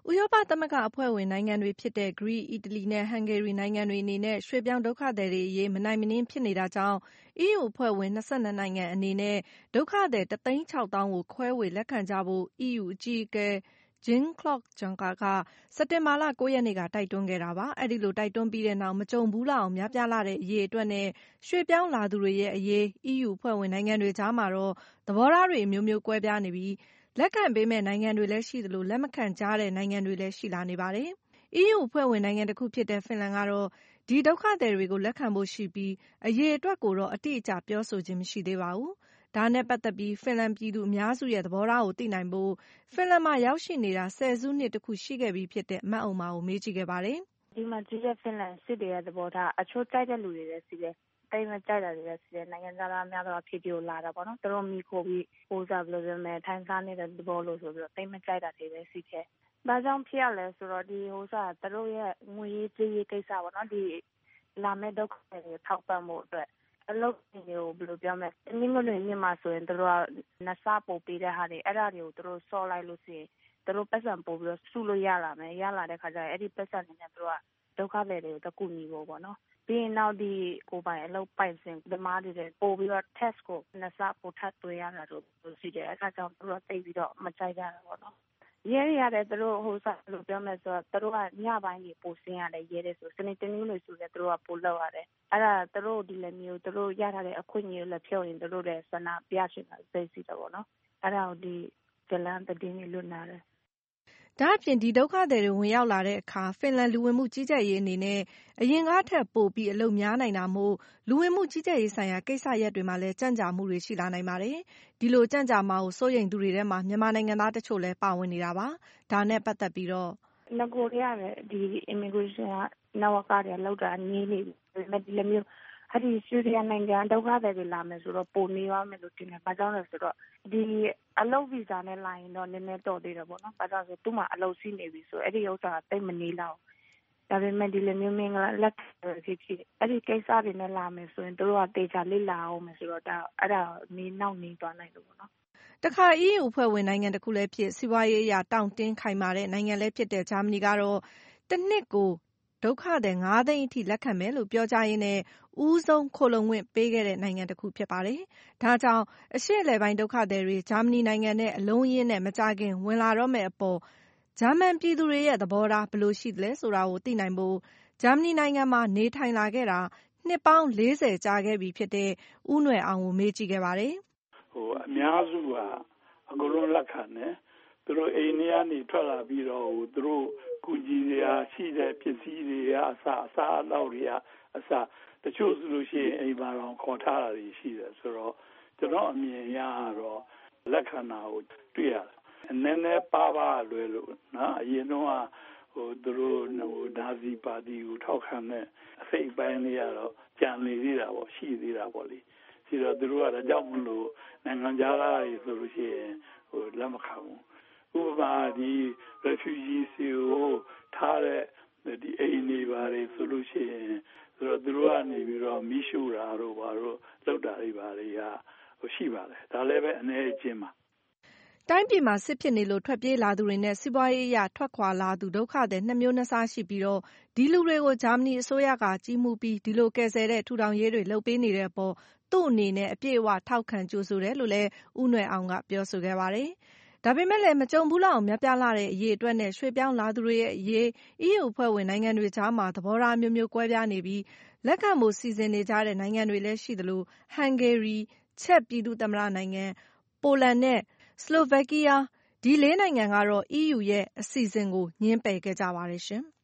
[SPEAKER 1] ဥရောပသမဂ္ဂအဖွဲ့ဝင်နိုင်ငံတွေဖြစ်တဲ့ Greece, Italy နဲ့ Hungary နိုင်ငံတွေအနေနဲ့ ရွှေ့ပြောင်းဒုက္ခသည်တွေအရေးမနိုင်မနင်းဖြစ်နေတာကြောင့် EU အဖွဲ့ဝင် 22 နိုင်ငံအနေနဲ့ ဒုက္ခသည် 160,000 ကိုခွဲဝေလက်ခံကြဖို့ EU အကြီးအကဲ Jean-Claude Juncker က စက်တင်ဘာလ 9 ရက်နေ့က တိုက်တွန်းခဲ့တာပါ။ အဲဒီလိုတိုက်တွန်းပြီးတဲ့နောက် မကြုံဘူးလောက်အောင်များပြားလှတဲ့အရေအတွက်နဲ့ ရွှေ့ပြောင်းလာသူတွေရဲ့အရေး EU အဖွဲ့ဝင်နိုင်ငံတွေကြားမှာတော့ သဘောထားတွေအမျိုးမျိုးကွဲပြားနေပြီး လက်ခံပေးမယ့်နိုင်ငံတွေလည်းရှိသလို လက်မခံကြတဲ့နိုင်ငံတွေလည်းရှိလာနေပါတယ်။ EU အဖွဲ့ဝင်နိုင်ငံတခုဖြစ်တဲ့ ဖင်လန်ကတော့ ဒီဒုက္ခသည်တွေကိုလက်ခံဖို့ရှိပြီး အရေအတွက်ကိုတော့ အတိအကျပြောဆိုခြင်းမရှိသေးပါဘူး။ ဒါနဲ့ပတ်သက်ပြီး ဖင်လန်ပြည်သူအများစုရဲ့သဘောထားကိုသိနိုင်ဖို့ ဖင်လန်မှာရောက်ရှိနေတာဆယ်စုနှစ်တခုရှိခဲ့ပြီဖြစ်တဲ့ မအုံမာကိုမေးကြည့်ခဲ့ပါတယ်။
[SPEAKER 12] "ဒီမှာကြည့်တဲ့ဖင်လန်စစ်တွေရဲ့သဘောထားအချို့ကြိုက်တဲ့လူတွေလည်းရှိတယ်။တိတ်မကြိုက်တာတွေလည်းရှိတယ်။နိုင်ငံသားများတော့ဖြည်းဖြည်းလာတာပေါ့နော်။သူတို့မိခိုပြီးထိုင်းစားနေတဲ့သဘောလို့ဆိုပြီးတော့တိတ်မကြိုက်တာတွေလည်းရှိတယ်။ဘာကြောင့်ဖြစ်ရလဲဆိုတော့သူတို့ရဲ့ငွေရေးကြေးရေးကိစ္စပေါ့နော်။ဒီလာမဲ့ဒုက္ခသည်တွေထောက်ပံ့ဖို့အတွက်အလုပ်တွေကိုဘယ်လိုပြောမလဲတနည်းနည်းမြန်မာဆိုရင်သူတို့ကနှစ်ဆပို့ပေးတဲ့ဟာတွေအဲ့ဒါတွေကိုသူတို့စော်လိုက်လို့ရှိရင်သူတို့ပတ်စံပို့ပြီးတော့စုလို့ရလာမယ်။ရလာတဲ့ခါကျရင်အဲ့ဒီပတ်စံတွေနဲ့သူတို့ကဒုက္ခသည်တွေကိုတကူညီဖို့ပေါ့နော်။ပြီးရင်နောက်ဒီကိုပိုင်အလုပ်ပိုင်စဉ်ဓမ္မတွေပို့ပြီးတော့ test ကိုနှစ်ဆပို့ထပ်သွင်းရတာတို့ရှိတယ်။အဲ့ဒါကြောင့်သူတို့သိပြီးတော့မကြိုက်ကြတာပေါ့နော်။ရဲရတယ်သူတို့လိုပြောမယ်ဆိုတော့သူတို့ကညပိုင်းကြီးပို့ဆင်းရတယ်ရဲတယ်ဆိုစနေတနင်္ဂနွေဆိုလည်းသူတို့ကပို့လောက်ရတယ်။အဲ့ဒါသူတို့ဒီလိုမျိုးသူတို့ရထားတဲ့အခွင့်အရေးလည်းဖြုတ်ရင်သူတို့လည်းဆန္ဒပြချင်တာသိရှိတယ်ပေါ့နော်။အဲ့ဒါကိုဒီဇလန်သတင်းတွေလွတ်လာတယ်။
[SPEAKER 1] "ဒါ့အပြင်ဒီဒုက္ခသည်တွေဝင်ရောက်လာတဲ့အခါဖင်လန်လူဝင်မှုကြီးကြပ်ရေးအနေနဲ့အရင်ကထက်ပိုပြီးအလုပ်များနိုင်တာမို့လူဝင်မှုကြီးကြပ်ရေးဆိုင်ရာကိစ္စရပ်တွေမှာလည်းကြန့်ကြာမှုတွေရှိလာနိုင်ပါတယ်။ဒီလိုကြန့်ကြာမှာကိုစိုးရိမ်သူတွေထဲမှာမြန်မာနိုင်ငံသားတချို့လည်းပါဝင်နေတာပါ။ဒါနဲ့ပတ်သက်ပြီးတော့
[SPEAKER 12] နဂိုတည်းကလည်းဒီ immigration ကနဝကတွေလောက်တာနေနေပြီ။ဒါပေမဲ့ဒီလိုမျိုးအဲ့ဒီဆီးရီးယားနိုင်ငံဒုက္ခသည်တွေလာမယ်ဆိုတော့ပိုနေရမယ်လို့တင်တယ်။ဘာကြောင့်လဲဆိုတော့ဒီအလုပ်ဗီဇာနဲ့လာရင်တော့နည်းနည်းတော့သေးတယ်ပေါ့နော်။ဘာကြောင့်ဆိုသူ့မှာအလုပ်ရှိနေပြီဆိုအဲ့ဒီဥစ္စာကတိတ်မနေလောက်။ဒါပေမဲ့ဒီလိုမျိုးမင်္ဂလာလက်ခံဖြစ်အဲ့ဒီကိစ္စတွေနဲ့လာမယ်ဆိုရင်တို့ကတေချာလေးလာအောင်မယ်ဆိုတော့ဒါအဲ့ဒါနေနောက်နေသွားနိုင်လို့ပေါ့နော်
[SPEAKER 1] ။တခါ EU အဖွဲ့ဝင်နိုင်ငံတခုလည်းဖြစ်စီးပွားရေးအရတောင့်တင်းခိုင်မာတဲ့နိုင်ငံလည်းဖြစ်တဲ့ဂျာမနီကတော့တနှစ်ကိုဒုက္ခသည် 5 သိန်းအထိလက်ခံမယ်လို့ပြောကြားရင်းနဲ့ဦးဆုံးခိုလှုံခွင့်ပေးခဲ့တဲ့နိုင်ငံတခုဖြစ်ပါတယ်။ဒါကြောင့်အရှေ့အလယ်ပိုင်းဒုက္ခသည်တွေဂျာမနီနိုင်ငံနဲ့အလုံးအရင်းနဲ့မကြာခင်ဝင်လာတော့မယ့်အပေါ်ဂျာမန်ပြည်သူတွေရဲ့သဘောထားဘယ်လိုရှိသလဲဆိုတာကိုသိနိုင်ဖို့ဂျာမနီနိုင်ငံမှာနေထိုင်လာခဲ့တာနှစ်ပေါင်း 40 ကြာခဲ့ပြီဖြစ်တဲ့ဦးနွယ်အောင်ကိုမေးကြည့်ခဲ့ပါတယ်
[SPEAKER 13] ။အများစုကအကုန်လုံးလက်ခံတယ်။သူတို့အိမ်ထဲကနေထွက်လာပြီးတော့သူတို့ကူညီရာရှိတဲ့ပစ္စည်းတွေအစားအသောက်တွေအစားတချို့ဆိုလို့ရှိရင်အိမ်မှာတော့ခေါ်ထားတာတွေရှိတယ်ဆိုတော့ကျွန်တော်အမြင်ရတော့လက်ခံတာကိုတွေ့ရတယ်။နည်းနည်းပါလွယ်လို့နော်အရင်တော့သူတို့နာဇီပါတီကိုထောက်ခံတဲ့အစိတ်အပိုင်းလေးကတော့ကြံနေသေးတာပေါ့ရှိသေးတာပေါ့လေ။ဆိုတော့သူတို့ကဒါကြောင့်မလို့နိုင်ငံသားတွေဆိုလို့ရှိရင်လက်မခံဘူး။ဥပမာဒီ refugees ကိုထားတဲ့ဒီအိမ်တွေပါတယ်ဆိုလို့ရှိရင်ဆိုတော့သူတို့ကနေပြီးတော့မီးရှို့တာတို့ဘာလို့လောက်တာတွေပါလေရှိပါတယ်ဒါလည်းပဲအနေအချင်းပါ
[SPEAKER 1] တိုင်းပြည်မှာစစ်ဖြစ်နေလို့ထွက်ပြေးလာသူတွေနဲ့စီးပွားရေးအရထွက်ခွာလာသူဒုက္ခသည်နှစ်မျိုးနှစ်စားရှိပြီးတော့ဒီလူတွေကိုဂျာမနီအစိုးရကကြီးမှုပြီးဒီလိုကယ်ဆယ်တဲ့ထူထောင်ရေးတွေလုပ်ပေးနေတဲ့အပေါ်သူ့အနေနဲ့အပြည့်အဝထောက်ခံကြိုဆိုတယ်လို့လည်းဦးနွယ်အောင်ကပြောဆိုခဲ့ပါတယ်။ဒါပေမဲ့လည်းမကြုံဘူးလောက်အောင်များပြားလာတဲ့အရေးအတွက်နဲ့ရွှေ့ပြောင်းလာသူတွေရဲ့အရေး EU အဖွဲ့ဝင်နိုင်ငံတွေကြားမှာသဘောထားမျိုးမျိုးကွဲပြားနေပြီးလက်ခံဖို့စီစဉ်နေကြတဲ့နိုင်ငံတွေလည်းရှိသလိုဟန်ဂေရီ၊ချက်ပြည်သူ့သမ္မတနိုင်ငံ၊ပိုလန်နဲ့ဆလိုဗက်ကီးယားဒီ 4 နိုင်ငံကတော့ EU ရဲ့အစီအစဉ်ကိုငြင်းပယ်ခဲ့ကြပါတယ်ရှင်။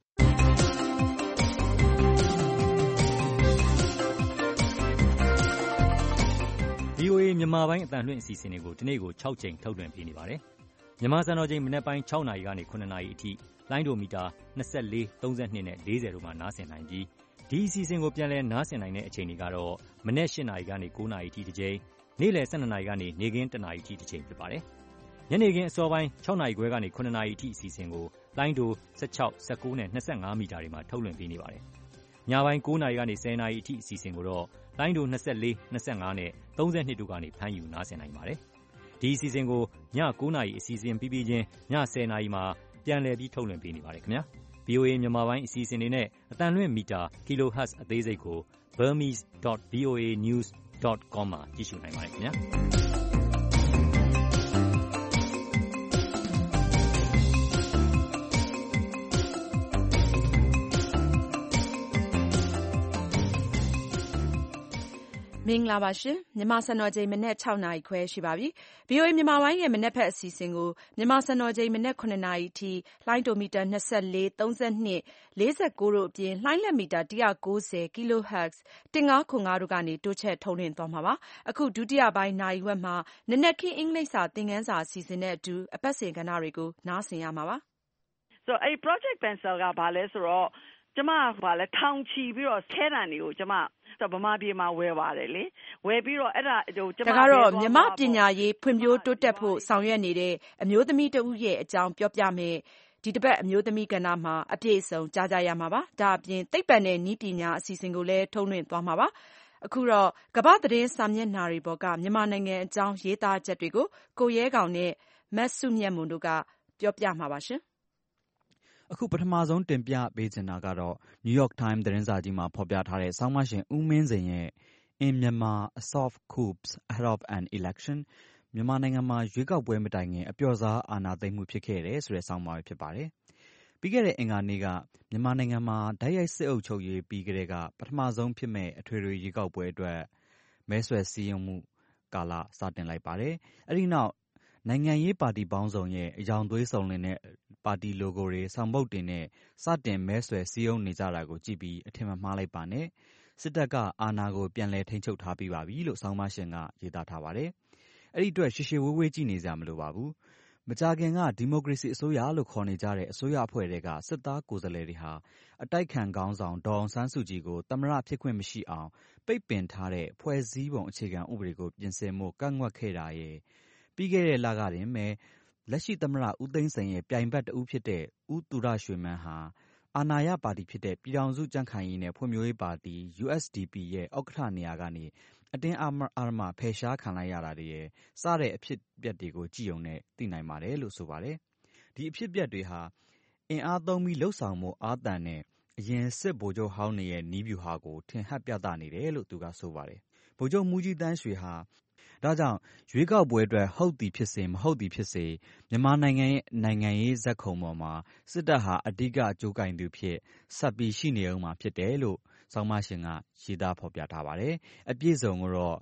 [SPEAKER 9] VOA မြန်မာပိုင်းအသံလွှင့်အစီအစဉ်တွေကိုဒီနေ့ကို6ကြိမ်ထုတ်လွှင့်ပေးနေပါတယ်။မြန်မာစံတော်ချိန်မနက်ပိုင်း6နာရီကနေ9နာရီအထိလိုင်းဒိုမီတာ24, 32နဲ့40တို့မှာနားဆင်နိုင်ပြီးဒီအစီအစဉ်ကိုပြန်လည်နားဆင်နိုင်တဲ့အချိန်တွေကတော့မနက်8နာရီကနေ9နာရီအထိတစ်ကြိမ်နေ့လယ်12နာရီကနေနေ့ခင်း1နာရီအထိတစ်ချိန်ဖြစ်ပါတယ်။ညနေခင်းအစောပိုင်း6နာရီခွဲကနေ9နာရီအထိအစီအစဉ်ကိုလိုင်းဒို16, 19နဲ့25မီတာတွေမှာထုတ်လွှင့်ပေးနေပါတယ်။ညပိုင်း9နာရီကနေ10နာရီအထိအစီအစဉ်ကိုတော့လိုင်းဒို24, 25နဲ့32တို့ကနေဖမ်းယူနားဆင်နိုင်ပါတယ်။ဒီအစီအစဉ်ကိုည9နာရီအစီအစဉ်ပြီးပြီးချင်းည10နာရီမှာ
[SPEAKER 14] ပြန်လည်ပြီးထုတ်လွှင့်ပေးနေပါတယ်ခင်ဗျာ VOA မြန်မာပိုင်းအစီအစဉ်တွေနဲ့အသံလွှင့်မီတာ kilohertz အသေးစိတ်ကို burmese.voanews.com မှာကြည့်ရှုနိုင်ပါတယ်ခင်ဗျာ
[SPEAKER 5] မင်္ဂလာပါရှင်မြန်မာစံတော်ချိန်မနက်6နာရီခွဲရှိပါပြီ VOA မြန်မာပိုင်းရဲ့မနက်ဖက်အစီအစဉ်ကိုမြန်မာစံတော်ချိန်မနက်9နာရီအထိလိုင်းဒိုမီတာ24 32 49တို့အပြင်လိုင်းလက်မီတာ190 kHz 1505တို့ကနေတိုးချဲ့ထုတ်လွှင့်သွားမှာပါအခုဒုတိယပိုင်းနာရီဝက်မှာနနက်ခင်းအင်္ဂလိပ်စာသင်ခန်းစာအစီအစဉ်နဲ့အတူအပတ်စဉ်ကဏ္ဍတွေကိုနားဆင်ရမှာပါ
[SPEAKER 15] So အဲ့ project pencil ကဘာလဲဆိုတော့ကျမဘာလဲထောင်ချီပြီးတော့ထဲတန်တွေကိုကျမဗမာပြည်မှာဝယ်ပါတယ်လေဝယ်ပြီးတော့အဲ့ဒါကျမ
[SPEAKER 5] ကတော့မြန်မာပညာရေးဖွံ့ဖြိုးတိုးတက်ဖို့ဆောင်ရွက်နေတဲ့အမျိုးသမီးတဦးရဲ့အကြောင်းပြောပြမယ်ဒီတစ်ပတ်အမျိုးသမီးကဏ္ဍမှာအပြည့်အစုံကြားကြရမှာပါဒါအပြင်သိပ္ပံနဲ့နည်းပညာအစီအစဉ်ကိုလည်းထုတ်လွှင့်သွားမှာပါအခုတော့ကမ္ဘာသတင်းစာမျက်နှာတွေပေါ်ကမြန်မာနိုင်ငံအကြောင်းရေးသားချက်တွေကိုကိုရဲကောင်နဲ့မတ်စုမြတ်မွန်တို့ကပြောပြမှာပါရှင်
[SPEAKER 16] အခုပထမဆုံးတင်ပြပေးချင်တာကတော့ New York Times သတင်းစာကြီးမှာဖော်ပြထားတဲ့ဆောင်းပါးရှင်ဦးမင်းစိန်ရဲ့ In Myanmar a soft coups ahead of an election မြန်မာနိုင်ငံမှာရွေးကောက်ပွဲမတိုင်ခင်အပျော့စားအာဏာသိမ်းမှုဖြစ်ခဲ့တယ်ဆိုတဲ့ဆောင်းပါးပဲဖြစ်ပါတယ်။ပြီးခဲ့တဲ့အင်္ဂါနေ့ကမြန်မာနိုင်ငံမှာတိုက်ရိုက်စစ်အုပ်ချုပ်ရေးပြီးကတည်းကပထမဆုံးဖြစ်မဲ့အထွေထွေရွေးကောက်ပွဲအတွက်မဲဆွယ်စည်းရုံးမှုကာလစတင်လိုက်ပါတယ်။အဲဒီနောက်နိုင်ငံရေးပါတီပေါင်းစုံရဲ့အယောင်သွေးစုံလင်တဲ့ပါတီလိုဂိုတွေဆောင်ပုဒ်တင်နဲ့စတင်မဲဆွယ်စည်းရုံးနေကြတာကိုကြည့်ပြီးအထင်မမှားလိုက်ပါနဲ့စစ်တပ်ကအာဏာကိုပြန်လည်ထိန်းချုပ်ထားပြီးပါပြီလို့ဆောင်းပါးရှင်ကရေးသားထားပါတယ်။အဲ့ဒီအတွက်ရှည်ရှည်ဝေးဝေးကြည့်နေကြမလိုပါဘူး။မကြာခင်ကဒီမိုကရေစီအစိုးရလို့ခေါ်နေကြတဲ့အစိုးရအဖွဲ့တွေကစစ်သားကိုယ်စားလှယ်တွေဟာအတိုက်ခံခေါင်းဆောင်ဒေါ်အောင်ဆန်းစုကြည်ကိုသမ္မတဖြစ်ခွင့်မရှိအောင်ပိတ်ပင်ထားတဲ့ဖွဲ့စည်းပုံအခြေခံဥပဒေကိုပြင်ဆင်ဖို့ကန့်ကွက်ခဲ့တာရဲ့ပြီးခဲ့တဲ့လကတင်ပဲလက်ရှိသမ္မတဦးသိန်းစိန်ရဲ့ပြိုင်ဘက်တဦးဖြစ်တဲ့ဦးသူရရွှေမန်းဟာအာဏာရပါတီဖြစ်တဲ့ပြည်ထောင်စုကြံ့ခိုင်ရေးနဲ့ဖွံ့ဖြိုးရေးပါတီ USDP ရဲ့ဥက္ကဋ္ဌနေရာကနေအတင်းအဓမ္မဖယ်ရှားခံလိုက်ရတာတွေရဲ့စတဲ့အဖြစ်အပျက်တွေကိုကြည့်ုံနဲ့သိနိုင်ပါတယ်လို့ဆိုပါတယ်။ဒီအဖြစ်အပျက်တွေဟာအင်အားသုံးပြီးလှုပ်ဆောင်မှုအားသန်တဲ့အရင်စစ်ဗိုလ်ချုပ်ဟောင်းတွေရဲ့နည်းဗျူဟာကိုထင်ဟပ်ပြသနေတယ်လို့သူကဆိုပါတယ်။ဗိုလ်ချုပ်မှူးကြီးသန်းရွှေဟာဒါကြောင့်ရွေးကောက်ပွဲအတွက်ဟုတ်သည်ဖြစ်စေမဟုတ်သည်ဖြစ်စေမြန်မာနိုင်ငံရဲ့နိုင်ငံရေးဇာတ်ခုံပေါ်မှာစစ်တပ်ဟာအဓိကအကျိုးကိုင်သူဖြစ်ဆက်ပြီးရှိနေအောင်မှာဖြစ်တယ်လို့ဆောင်းပါးရှင်ကရေးသားဖော်ပြထားပါတယ်။အပြည့်စုံကိုတော့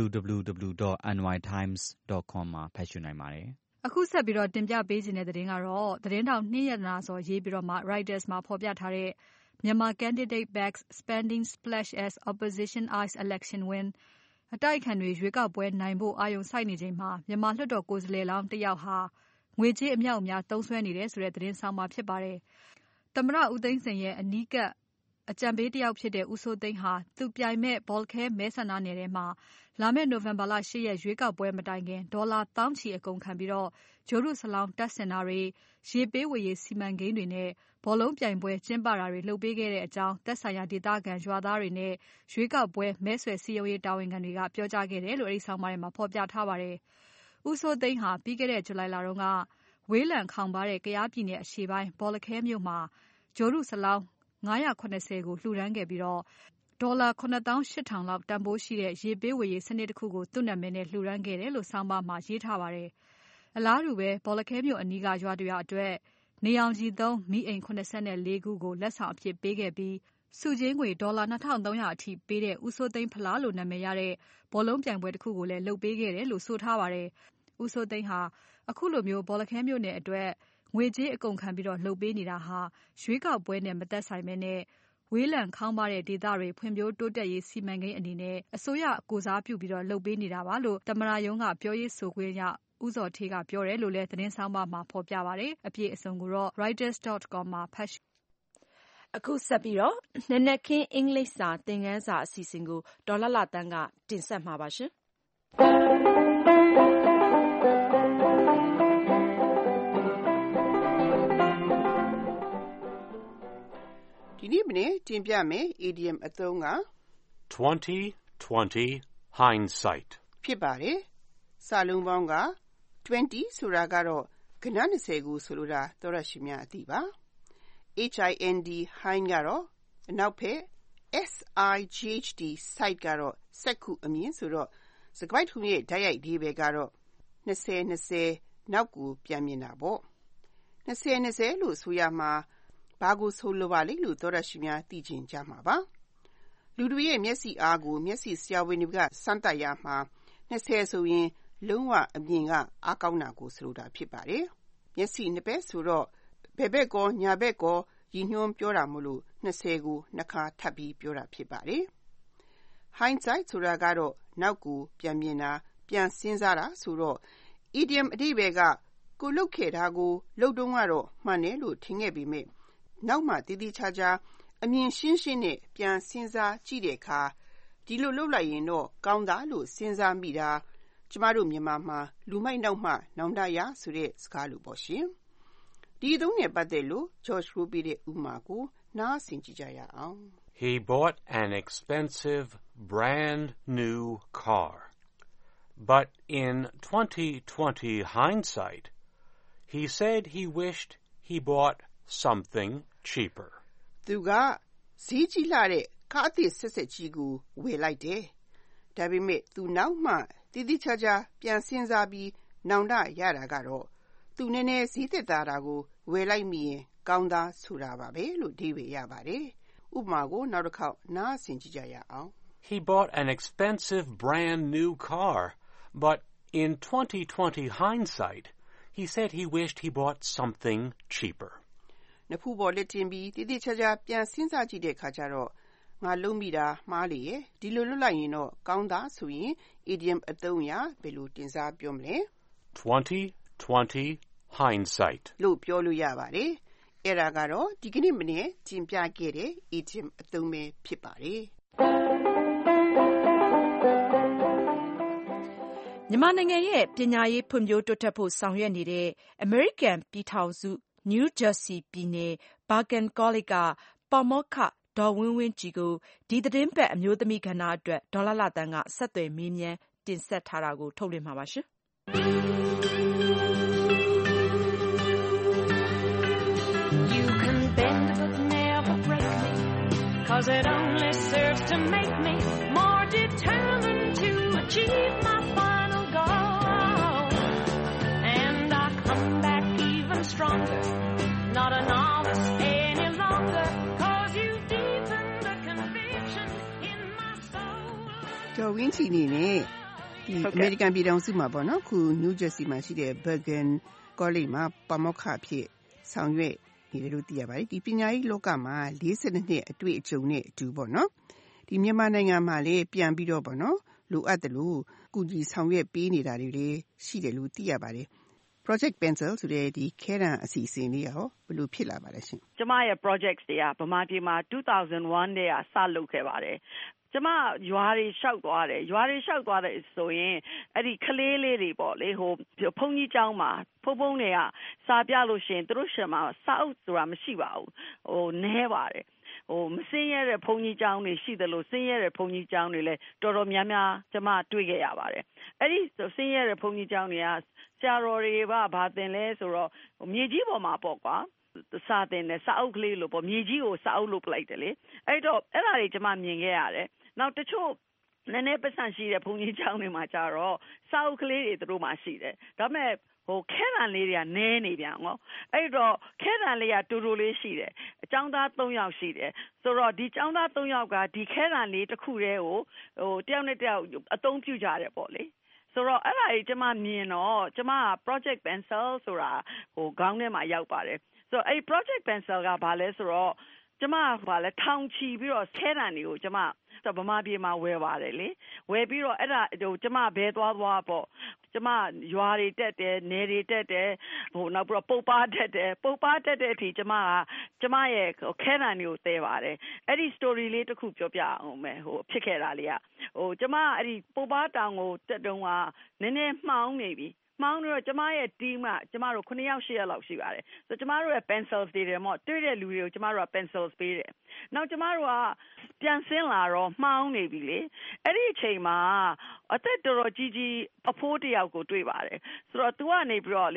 [SPEAKER 16] www.nytimes.com မှာဖတ်ရှုနိုင်ပါတယ်
[SPEAKER 1] ။အခုဆက်ပြီးတော့တင်ပြပေးခြင်းတဲ့သတင်းကတော့သတင်းတောင်2ရက်နာစောရေးပြီးတော့မှ Reuters မှာဖော်ပြထားတဲ့မြန်မာ candidate backs spending splash as opposition eyes election winအတိုက်အခံတွေရွေးကောက်ပွဲနိုင်ဖို့အာရုံစိုက်နေချိန်မှာမြန်မာလွှတ်တော်ကိုယ်စားလှယ်လောင်းတစ်ယောက်ဟာငွေကြေးအမြောက်အများသုံးစွဲနေတယ်ဆိုတဲ့သတင်းဆောင်မှာဖြစ်ပါတယ်။သမ္မတဦးသိန်းစိန်ရဲ့အနီးကပ်အကြံပေးတစ်ယောက်ဖြစ်တဲ့ဦးစိုးသိန်းဟာသူပြိုင်မဲ့ဘော်လခဲမဲဆန္ဒနယ်ထဲမှာလာမယ့်နိုဝင်ဘာလ8ရက်ရွေးကောက်ပွဲမတိုင်ခင်ဒေါ်လာတောင်းချီအကုန်ခံပြီးတော့ဂျိုရုဆလောင်းတပ်စင်တာတွေရေပေးဝေရေးစီမံကိန်းတွေနဲ့ဘောလုံးပြိုင်ပွဲကျင်းပတာတွေလုပ်ပေးခဲ့တဲ့အကြောင်းသက်ဆိုင်ရာဒေသခံရွာသားတွေနဲ့ရွေးကောက်ပွဲမဲဆွယ်စည်းရုံးရေးတာဝန်ခံတွေကပြောကြားခဲ့တယ်လို့အဲဒီဆောင်းပါးထဲမှာဖော်ပြထားပါတယ်။ဦးစိုးသိန်းဟာပြီးခဲ့တဲ့ဇူလိုင်လတုန်းကဝေးလံခေါင်ပါတဲ့ကယားပြည်နယ်အရှေ့ပိုင်းဘော်လခဲမြို့မှာဂျိုရုဆလောင်း980ကိုလှူဒန်းခဲ့ပြီးတော့ဒေါ်လာ98,000လောက်တန်ဖိုးရှိတဲ့ရေပေးဝေရေးစနစ်တစ်ခုကိုသူ့နာမည်နဲ့လှူဒန်းခဲ့တယ်လို့ဆောင်းပါးမှာရေးထားပါတယ်။အလားတူပဲဘော်လခဲမြို့အနီးကရွာတရွာအတွက်နေအောင်ကြီးသုံးမီးအိမ်84ခုကိုလက်ဆောင်အဖြစ်ပေးခဲ့ပြီးစုချင်းငွေဒေါ်လာ2300အထိပေးတဲ့ဦးစိုးသိန်းဖလားလို့နာမည်ရတဲ့ဘောလုံးပြိုင်ပွဲတစ်ခုကိုလည်းလုပ်ပေးခဲ့တယ်လို့ဆိုထားပါတယ်။ဦးစိုးသိန်းဟာအခုလိုမျိုးဘော်လခဲမြို့နယ်အတွက်ငွေကြေးအကုန်ခံပြီးတော့လှုပ်ပေးနေတာဟာရွေးကောက်ပွဲနဲ့မသက်ဆိုင်ပဲနဲ့ဝေးလံခေါင်းပါတဲ့ဒေသတွေဖွံ့ဖြိုးတိုးတက်ရေးစီမံကိန်းအနေနဲ့အစိုးရကိုစားပြုပြီးတော့လှုပ်ပေးနေတာပါလို့သမ္မတရုံးကပြောရေးဆိုခွင့်ရဦးဇော်ဌေးကပြောတယ်လို့လည်းသတင်းဆောင်မှာဖော်ပြပါတယ်။အပြည့်အစုံကိုတော့ reuters.com မှာဖတ်ရှု
[SPEAKER 5] အခုဆက်ပြီးတော့နနက်ခင်းအင်္ဂလိပ်စာသင်ခန်းစာအစီအစဉ်ကိုဒေါ်လလတန်းကတင်ဆက်မှာပါရှင်။
[SPEAKER 17] ဒီနေ့မနေ့တင်ပြမယ် idiom အသုံးက
[SPEAKER 18] 2020 hindsight
[SPEAKER 17] ဖြစ်ပါတယ်။စာလုံးပေါင်းက20ဆိုတာကတော့ကဏ္ဍ20ကိုဆိုလိုတာသောရရှိများအသိပါ HIND hind ကတော့အနောက်ဖက် SIGHT side ကတော့စက္ခုအမြင်ဆိုတော့စကားပိုက်ထုံးရဲ့ဓာတ်ရိုက်ဒီဘယ်ကတော့20နောက်ကိုပြန်မြင်တာပေါ့20လို့ဆိုရမှာဘာကိုဆိုလိုပါလိမ့်လို့သောရရှိများသိချင်ကြမှာပါလူတွေရဲ့မျက်စိအားကိုမျက်စိဆရာဝန်တွေကစမ်းသပ်ရမှာ20ဆိုရင်လုံးဝအမြင်ကအားကောင်းတာကိုဆိုလိုတာဖြစ်ပါတယ်မျက်စိနှစ်ဘက်ဆိုတော့ဘယ်ဘက်ကောညာဘက်ကောရည်ညွှန်းပြောတာမို့လို့20ကိုနှစ်ခါထပ်ပြီးပြောတာဖြစ်ပါတယ်hindsight ဆိုတာကတော့နောက်ကိုပြန်မြင်တာပြန်စဉ်းစားတာဆိုတော့ idiom အဓိပ္ပာယ်ကကိုလုပ်ခဲ့တာကိုလုပ်တုန်းကတော့မှန်တယ်လို့ထင်ခဲ့ပေမဲ့နောက်မှတည်တည်ချာချာအမြင်ရှင်းရှင်းနဲ့ပြန်စဉ်းစားကြည့်တဲ့အခါဒီလိုလုပ်လိုက်ရင်တော့ကောင်းတာလို့စဉ်းစားမိတာကျမတို့မြန်မာမှာလူမိုက်နောက်မှနောင်တရဆိုတဲ့စကားလိုပေါ့ရှင်ဒီအသုံးနဲ့ပတ်သက်လို့ George ကိုပေးတဲ့ဥပမာကိုနားဆင်ကြည့်ကြရအောင်
[SPEAKER 18] He bought an expensive brand new car. But in 2020 hindsight, he said he wished he bought something cheaper.
[SPEAKER 17] သူကဈေးကြီးလာတဲ့ကားအသစ်ဆက်ဆက်ကြီးကိုဝယ်လိုက်တယ်။ဒါပေမဲ့သူနောက်မှတည်တည်ချာချာပြန်စဉ်းစားပြီးနောင်တရတာကတော့သူနည်းနည်းဈေးသက်သာတာကိုဝယ်လိုက်မိရင်ကောင်းသားဆိုတာပါပဲလို့ဒီဝေရပါတယ်။ဥပမာကိုနောက်တစ်ခေါက်နားဆင်ကြည့်ကြရအောင်
[SPEAKER 18] He bought an expensive brand new car, but in 2020 hindsight, he said he wished he bought something cheaper.
[SPEAKER 17] နဖူးပေါ်လက်တင်ပြီးတည်တည်ချာချာပြန်စဉ်းစားကြည့်တဲ့အခါကျတော့ငါလုံးမိတာမှားလေရဲ့ဒီလိုလုပ်လိုက်ရင်တော့ကောင်းသားဆိုရင် idiom အသုံးအရာဘယ်လိုတင်စားပြောမလဲ
[SPEAKER 18] 2020 hindsight
[SPEAKER 17] လို့ပြောလို့ရပါတယ်အဲ့ဒါကတော့ဒီကနေ့မနေ့ကျင်ပြခဲ့တဲ့ idiom အသုံးပဲဖြစ်ပါတယ်
[SPEAKER 5] မြန်မာနိုင်ငံရဲ့ပညာရေးဖွံ့ဖြိုးတိုးတက်ဖို့ဆောင်ရွက်နေတဲ့အမေရိကန်ပြည်ထောင်စုနယူးဂျာစီပြည်နယ်ဘာကန်ကောလိပ်ကပါမောက္ခဒေါ်ဝင်းဝင်းကြည်ကိုဒီသတင်းပတ်အမျိုးသမီးကဏ္ဍအတွက်ဒေါ်လာသန်းကဆက်သွယ်မေးမြန်းတင်ဆက်ထားတာကိုထုတ်လွှင့်မှာပါရှင်။
[SPEAKER 19] You can bend but never break me, 'cause it only serves to make me more determined to achieve my final goal. And I come back even stronger, not a novice any longer, 'cause you deepen the conviction in my soul.
[SPEAKER 17] ဒေါ်ဝင်းချီနေနဲ့ဒီအမေရိကန်ပြည်ထောင်စုမှာပေါ့နော်ခုနယူးဂျာစီမှာရှိတဲ့ Bergen College မှာပါမောက္ခဖြစ်ဆောင်ရွက်နေတယ်လို့သိရပါတယ်ဒီပညာရေးလောကမှာ42နှစ်အတွေ့အကြုံနဲ့အတူပေါ့နော်ဒီမြန်မာနိုင်ငံမှာလည်းပြန်ပြီးတော့ပေါ့နော်လိုအပ်တယ်လို့ကုညီဆောင်ရွက်ပေးနေတာတွေလည်းရှိတယ်လို့သိရပါတယ် Project Pencil ဆိုတဲ့ဒီခဲတံအစီအစဉ်လေးရောဘယ်လိုဖြစ်လာပါလဲရှင်
[SPEAKER 15] ကျမရဲ့ projects တွေကဗမာပြည်မှာ2001တည်းကစလုပ်ခဲ့ပါတယ်ကျမရွာတွေလျှောက်သွားတယ်ဆိုရင်အဲ့ဒီကလေးလေးတွေပေါ့လေဟိုဘုန်းကြီးကျောင်းမှာဖုန်းတွေကစာပြလို့ရှိရင်သူတို့ရှင်မှာစာအုပ်ဆိုတာမရှိပါဘူးဟိုနည်းပါတယ်ဟိုမစင်းရတဲ့ဘုန်းကြီးကျောင်းတွေရှိတယ်လို့စင်းရတဲ့ဘုန်းကြီးကျောင်းတွေလည်းတော်တော်များများကျမတွေ့ခဲ့ရပါတယ်အဲ့ဒီစင်းရတဲ့ဘုန်းကြီးကျောင်းတွေကဆရာတော်တွေကဘာသင်လဲဆိုတော့မြေကြီးပေါ်မှာပေါ့ကွာစာသင်တယ်စာအုပ်ကလေးလို့ပေါ့မြေကြီးကိုစာအုပ်လုပ်ပလိုက်တယ်လေအဲ့တော့အဲ့ဒါတွေကျမမြင်ခဲ့ရတယ်နောက်တချို့နည်းနည်းပတ်စံရှိတဲ့ဘုန်းကြီးကျောင်းတွေမှာကြတော့စာအုပ်ကလေးတွေသူတို့မှရှိတယ်ဒါပေမဲ့ဟိုခဲတံလေးတွေကနည်းနေပြန်ဟောအဲ့တော့ခဲတံလေးကတူတူလေးရှိတယ်အကျောင်းသား3ယောက်ရှိတယ်ဆိုတော့ဒီကျောင်းသား3ယောက်ကဒီခဲတံလေးတစ်ခုတည်းကိုဟိုတယောက်နဲ့တယောက်အသုံးပြုကြတယ်ပေါ့လေဆိုတော့အဲ့ဒါကြီးကျမမြင်တော့ကျမ Project Pencil ဆိုတာဟိုခေါင်းထဲမှာရောက်ပါတယ်ဆိုတော့အဲ့ Project Pencil ကဘာလဲဆိုတော့ကျမဘာလဲထောင်ချီပြီးတော့ခဲတံတွေကိုကျမဗမာပြည်မှာဝယ်ပါတယ်လေဝယ်ပြီးတော့အဲ့ဒါဟိုကျမဘဲသွားပေါ့ကျမရွာတွေတက်တယ်နယ်တွေတက်တယ်ဟိုနောက်ပြီးတော့ပုတ်ပါတက်တဲ့အထိကျမရဲ့ခဲတံတွေကိုသဲပါတယ်အဲ့ဒီ story လေးတစ်ခုပြောပြအောင်မယ်ဟိုဖြစ်ခဲ့တာလေးကဟိုကျမအဲ့ဒီပုတ်ပါတောင်ကိုတက်တုန်းကနည်းနည်းမှောင်နေပြီမောင်းတော့ကျမရဲ့ team ကကျမတို့9ယောက်10ယောက်လောက်ရှိပါတယ်ဆိုကျမတို့ရဲ့ pencils တွေတယ်မော့တွေ့တဲ့လူတွေကိုကျမတို့က pencils ပေးတယ်နောက်ကျမတို့ကပြန်ဆင်းလာတော့မှောင်းနေပြီလေအဲ့ဒီအချိန်မှာအသက်တော်တော်ကြီးအဖိုးတယောက်ကိုတွေ့ပါတယ်ဆိုတော့ तू ကနေပြီးတော့လေ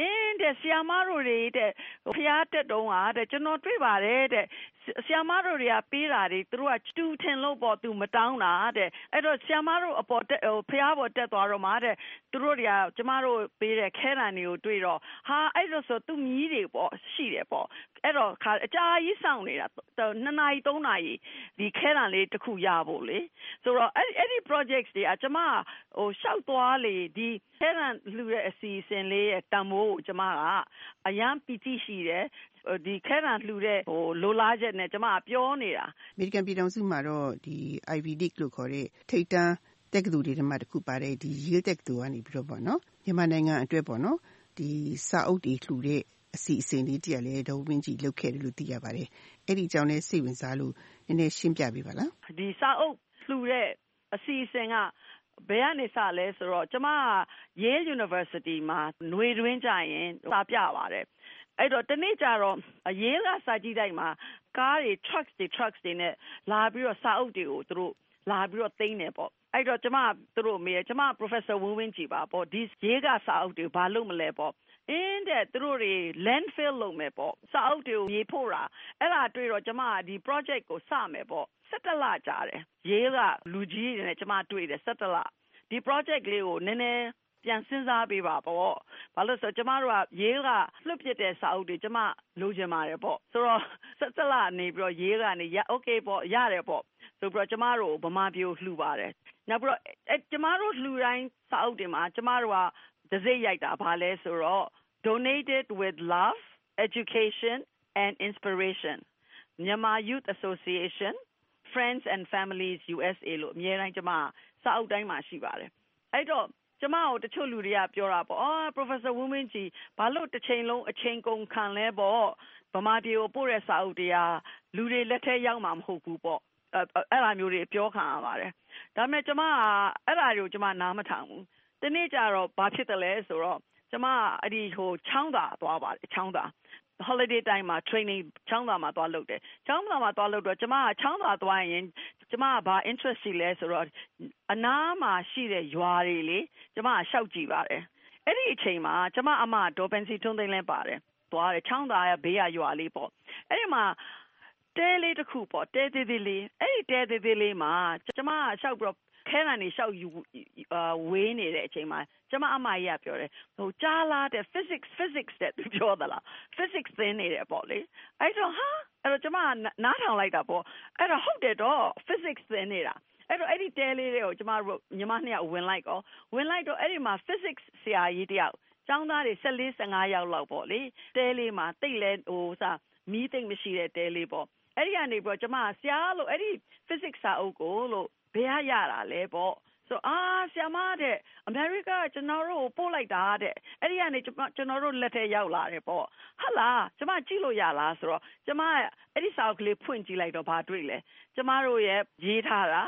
[SPEAKER 15] တဲ့ဆီယာမတို့တွေတဲ့ဖျားတက်တုံးဟာတဲ့ကျွန်တော်တွေ့ပါတယ်တဲ့ဆီယာမတို့တွေကပေးတာတွေသူတို့ကတူထင်လို့ပေါ့သူမတောင်းတာတဲ့အဲ့တော့ဆီယာမတို့အပေါ်ဖျားပေါ်တက်သွားတော့မှတဲ့သူတို့တွေကကျမတို့ပေးတဲ့ခဲတံတွေကိုတွေ့တော့ဟာအဲ့လိုဆိုသူမြည်တွေပေါ့ရှိတယ်ပေါ့အဲ့တော့အကြာကြီးစောင့်နေတာ2 နာရီ 3 နာရီဒီခဲတံလေးတစ်ခုရဖို့လေဆိုတော့အဲ့ဒီ projects တွေကကျမရှောက်သွားလေဒီခဲတံလှူတဲ့အစီအစဉ်လေးရဲ့တန်ဖိုးကိုကျမကအရန်ပီတိရှိတယ်ဒီခဲတံလှူတဲ့လိုလားချက်နဲ့ကျမပြောနေတာ
[SPEAKER 17] အမေရိကန်ပြည်ထောင်စုမှာတော့ဒီ Ivy League လို့ခေါ်တဲ့ထိပ်တန်းတက္ကသိုလ်တွေထဲမှာတစ်ခုပါတယ်ဒီ Yale တက္ကသိုလ်ကနေပြီးတော့ပေါ့နော်မြန်မာနိုင်ငံအတွက်ပေါ့နော်ဒီစာအုပ်တွေလှူတဲ့အစီအစဉ်လေးတရားလဲဒေါ်ဝင်းကြီးလုပ်ခဲ့တယ်လို့သိရပါတယ်အဲ့ဒီအကြောင်းလေးစိတ်ဝင်စားလို့နည်းနည်းရှင်းပြပေးပါလား
[SPEAKER 15] ဒီစာအုပ်လှူတဲ့အစီအစဉ်ကဘယ်ကနေစလဲဆိုတော့ကျမ Yale University မှာຫນွေတွင်းကြရင်စာပြပါတယ်အဲ့တော့တနေ့ကျတော့Yale ကစာကြည့်တိုက်မှာကားတွေ trucks တွေနဲ့လာပြီးတော့စာအုပ်တွေကိုသူတို့လာပြီးတော့သိမ်းတယ်ပေါ့အဲ့တော့ကျမသူတို့မေးကျမ Professor ဝင်းဝင်းကြည်ပါပေါ့ဒီ Yale ကစာအုပ်တွေဘာလို့မလဲပေါ့တဲ့သူတို့တွေ landfill လုပ်မယ်ပေါ့စာအုပ်တွေကိုရေဖို့တာအဲ့ဒါတွေ့တော့ကျမဒီ project ကိုစမယ်ပေါ့17 လကြာတယ်ရေးကလူကြီးတွေနဲ့ကျမတွေ့တယ်17 လဒီ project လေးကိုနည်းနည်းပြန်စဉ်းစားပေးပါပေါ့ဘာလို့ဆိုကျမတို့ကရေးကလွတ်ပြတဲ့စာအုပ်တွေကျမလိုချင်ပါတယ်ပေါ့ဆိုတော့17 လနေပြီးတော့ရေးကနေokay ပေါ့ရတယ်ပေါ့ဆိုပြီးတော့ကျမတို့ဗမာပြည်ကိုလှူပါတယ်နောက်ပြီးတော့ကျမတို့လှူတိုင်းစာအုပ်တွေမှာကျမတို့ကဒစိရိုက်တာဘာလဲဆိုတော့donated with love, education and inspiration. Myanmar Youth Association, Friends and Families USA လို့အများတိုင်းကျမစာအုပ်တိုင်းမှာရှိပါတယ်။အဲ့တော့ကျမကိုတချို့လူတွေကပြောတာပေါ့။ Professor ဝင်းဝင်းကြီးဘာလို့တစ်ချိန်လုံးအချိန်ကုန်ခံလဲပေါ့။ဗမာပြည်ကိုပို့တဲ့စာအုပ်တွေကလူတွေလက်ထဲရောက်မှာမဟုတ်ဘူးပေါ့။အဲ့လိုမျိုးတွေပြောခံရပါတယ်။ဒါပေမဲ့ကျမကအဲ့ဒါတွေကိုကျမနားမထောင်ဘူး။ဒီနေ့ကျတော့ဘာဖြစ်တယ်လဲဆိုတော့ကျမအဲ့ဒီချောင်းသာသွားပါတယ်ချောင်းသာ holiday time မှာ training ချောင်းသာမှာသွားလုပ်တယ်ချောင်းသာမှာသွားလုပ်တော့ကျမကချောင်းသာသွားရင်ကျမကဘာ interest ရှိလဲဆိုတော့အနားမှာရှိတဲ့ရွာတွေလေကျမကရှောက်ကြည့်ပါတယ်အဲ့ဒီအချိန်မှာကျမအမဒေါ်ပန်စီထွန်းသိန်းလဲပါတယ်သွားတယ်ချောင်းသာရဲ့ဘေးကရွာလေးပေါ့အဲ့ဒီမှာတဲလေးတစ်ခုပေါ့တဲသေးသေးလေးအဲ့ဒီတဲသေးသေးလေးမှာကျမကရှောက်ပြီးတော့ခဲတံနေရှောက်ယူဝေးနေတဲ့အချိန်မှာကျမအမကြီးကပြောတယ်ကြားလာတဲ့ physics တဲ့သူပြောသလား physics သင်နေတယ်ပေါ့လေအဲ့တော့အဲ့တော့ကျမနားထောင်လိုက်တာပေါ့အဲ့တော့ဟုတ်တယ်တော့ physics သင်နေတာအဲ့တော့အဲ့ဒီတဲလေးတွေကိုကျမတို့ညီမနှစ်ယောက်ဝင်လိုက်တော့အဲ့ဒီမှာ physics ဆရာကြီးတယောက်ကျောင်းသားတွေ14-15ယောက်လောက်ပေါ့လေတဲလေးမှာတိတ်လဲမီးသိမ့်မရှိတဲ့တဲလေးပေါ့အဲ့ဒီကနေပြီးတော့ကျမဆရာလို့အဲ့ဒီ physics စာအုပ်ကိုလို့ဘယ်ရတာလဲပေါ့ဆိုဆရာမတဲ့အမေရိကကျွန်တော်တို့ပို့လိုက်တာတဲ့အဲ့ဒီကနေကျွန်တော်တို့လက်ထဲရောက်လာတယ်ပေါ့ဟာလားကျမကြည့်လို့ရလားဆိုတော့ကျမအဲ့ဒီစာအုပ်ကလေးဖွင့်ကြည့်လိုက်တော့ဘာတွေ့လဲကျမတို့ရဲ့ရေးထားတာ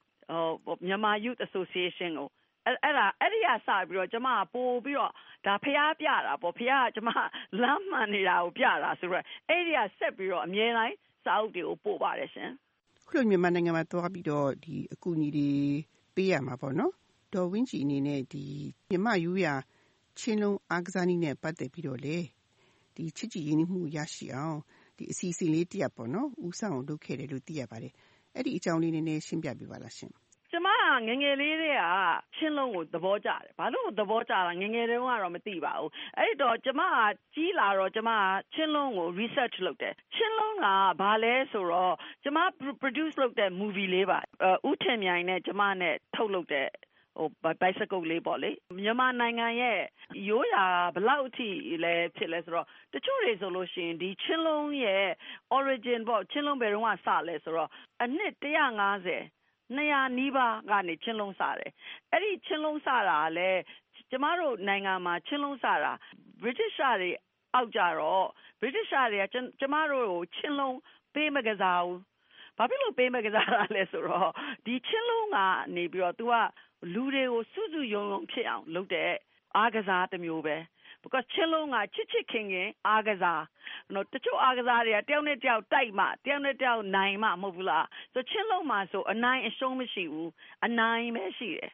[SPEAKER 15] Myanmar Youth Association ကိုအဲ့ဒီကစပြီးတော့ကျမပို့ပြီးတော့ဒါဖျားပြတာပေါ့ဖျားကကျမလမ်းမှန်နေတာကိုပြတာဆိုတော့အဲ့ဒီကဆက်ပြီးတော့အမြဲတမ်းစာအုပ်တွေကိုပို့ပါတယ်ရှင်
[SPEAKER 17] ခုလိုမြန်မာနိုင်ငံမှာသွားပြီးတော့ဒီအကူအညီတွေပေးရမှာပေါ့နော်ဒေါ်ဝင်းကြီးအနေနဲ့ဒီမြန်မာယူရချင်းလုံးအားကစားနည်းနဲ့ပတ်သက်ပြီးတော့လေဒီချစ်ကြည်ရင်းနှီးမှုရရှိအောင်ဒီအစီအစဉ်လေးတရက်ပေါ့နော်ဦးဆောင်လုပ်ခဲ့တယ်လို့သိရပါတယ်အဲ့ဒီအကြောင်းလေးနည်းနည်းရှင်းပြပေးပါလားရှင်
[SPEAKER 15] ကျမငငယ်လေးတွေကချင်းလုံးကိုသဘောကျတယ်ဘာလို့သဘောကျတာငငယ်တုန်းကတော့မသိပါဘူးအဲ့တော့ကျမကြီးလာတော့ကျမချင်းလုံးကို research လုပ်တယ်ချင်းလုံးကဘာလဲဆိုတော့ကျမ produce လုပ်တဲ့ movie လေးပါဦးထင်မြိုင်နဲ့ကျမနဲ့ထုတ်လုပ်တဲ့bicycle လေးပေါ့လေမြန်မာနိုင်ငံရဲ့ရိုးရာဘလောက်အထိလဲဖြစ်လဲဆိုတော့တချို့တွေဆိုလို့ရှိရင်ဒီချင်းလုံးရဲ့ origin ပေါ့ချင်းလုံးဘယ်တော့မှစလဲဆိုတော့အနှစ်150 200နီးပါးကနေချင်းလုံးစားတယ်အဲ့ဒီချင်းလုံးစားတာလဲကျမတို့နိုင်ငံမှာချင်းလုံးစားတာ British တွေအောက်ကြတော့ British တွေကကျမတို့ကိုချင်းလုံးပေးမကစားဘူးဘာဖြစ်လို့ပေးမကစားတာလဲဆိုတော့ဒီချင်းလုံးကနေပြီးတော့ तू ကလူတွေကိုစုစုယုံယုံဖြစ်အောင်လုပ်တဲ့အားကစားတစ်မျိုးပဲ because ချင်းလုံးကချစ်ခင်အားကစားတချို့အားကစားတွေကတယောက်နဲ့တယောက်တိုက်မှတယောက်နဲ့တယောက်နိုင်မှမဟုတ်ဘူးလားဆိုချင်းလုံးမှာဆိုအနိုင်အရှုံးမရှိဘူးအနိုင်ပဲရှိတယ်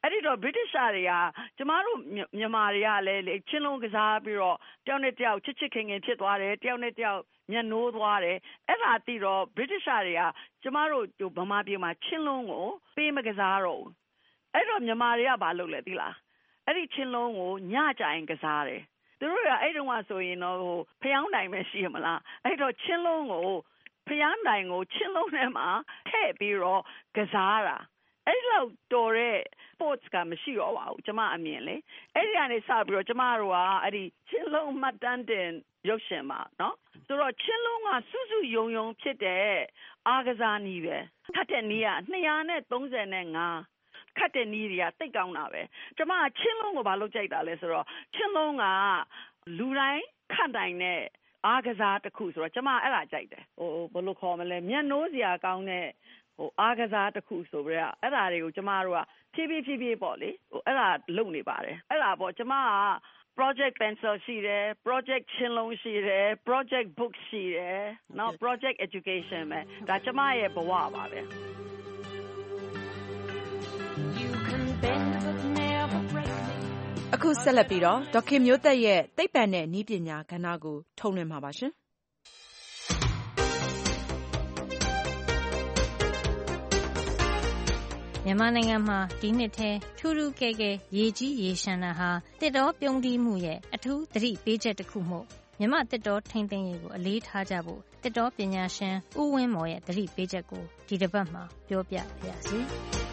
[SPEAKER 15] အဲ့ဒီတော့ British တွေကကျမတို့မြန်မာတွေကလည်းချင်းလုံးကစားပြီးတော့တယောက်နဲ့တယောက်ချစ်ချစ်ခင်ခင်ဖြစ်သွားတယ်တယောက်နဲ့တယောက်မျက်နှိုးသွားတယ်အဲ့ဒါသိတော့ British တွေကကျမတို့ဗမာပြည်မှာချင်းလုံးကိုပေးမကစားတော့ဘူးအဲ့တော့မြန်မာတွေကဘာလုပ်လဲသိလားအဲ့ဒီချင်းလုံးကိုညကြရင်ကစားတယ်သူတို့ကအဲ့တုန်းကဆိုရင်တော့ဖျောင်းတိုင်ပဲရှိရမလားအဲ့တော့ချင်းလုံးကိုဖျောင်းတိုင်ကိုချင်းလုံးထဲမှာထည့်ပြီးတော့ကစားတာအဲ့လောက်တော်တဲ့ sports ကမရှိတော့ပါဘူးကျမအမြင်လေအဲ့ဒီကနေစပြီးတော့ကျမတို့ကအဲ့ဒီချင်းလုံးမှတ်တမ်းတင်ရုပ်ရှင်မှာနော်ဆိုတော့ချင်းလုံးကစုစုယုံယုံဖြစ်တဲ့အားကစားနည်းပဲခတ်တဲ့နည်းက235ခတ်တဲ့နည်းတွေကတိတ်ကောင်းတာပဲကျမချင်းလုံးကိုဘာလို့ကြိုက်တာလဲဆိုတော့ချင်းလုံးကလူတိုင်းခတ်နိုင်တဲ့အားကစားတစ်ခုဆိုတော့ကျမအဲ့ဒါကြိုက်တယ်ဘယ်လိုခေါ်မလဲမျက်နှိုးစရာကောင်းတဲ့အားကစားတစ်ခုဆိုပြီးတော့အဲ့ဒါတွေကိုကျမတို့ကဖြည်းဖြည်းပေါ့လေအဲ့ဒါလုပ်နေပါတယ်အဲ့ဒါပေါ့ကျမက project pencil ရှိတယ် project ချင်းလုံးရှိတယ် project book ရှိတယ်နော် project education ပဲဒါကျမရဲ့ဘဝပါပဲ
[SPEAKER 5] အခုဆက်လက်ပြီးတော့ဒေါက်ခင်မျိုးသက်ရဲ့သိပ္ပံနဲ့နည်းပညာကဏ္ဍကိုထုတ်လွှင့်မှာပါရှင်
[SPEAKER 20] မြန်မာနိုင်ငံမှာဒီနှစ်ထဲထူးထူးကဲကဲရေကြီးရေရှမ်းတာဟာတစ်တောပြုံးတီးမှုရဲ့အထူးသတိပေးချက်တစ်ခုမို့မြန်မာတစ်တောထိန်းသိမ်းရေးကိုအလေးထားကြဖို့တစ်တောပညာရှင်ဦးဝင်းမော်ရဲ့သတိပေးချက်ကိုဒီတစ်ပတ်မှာပြောပြပါရစေ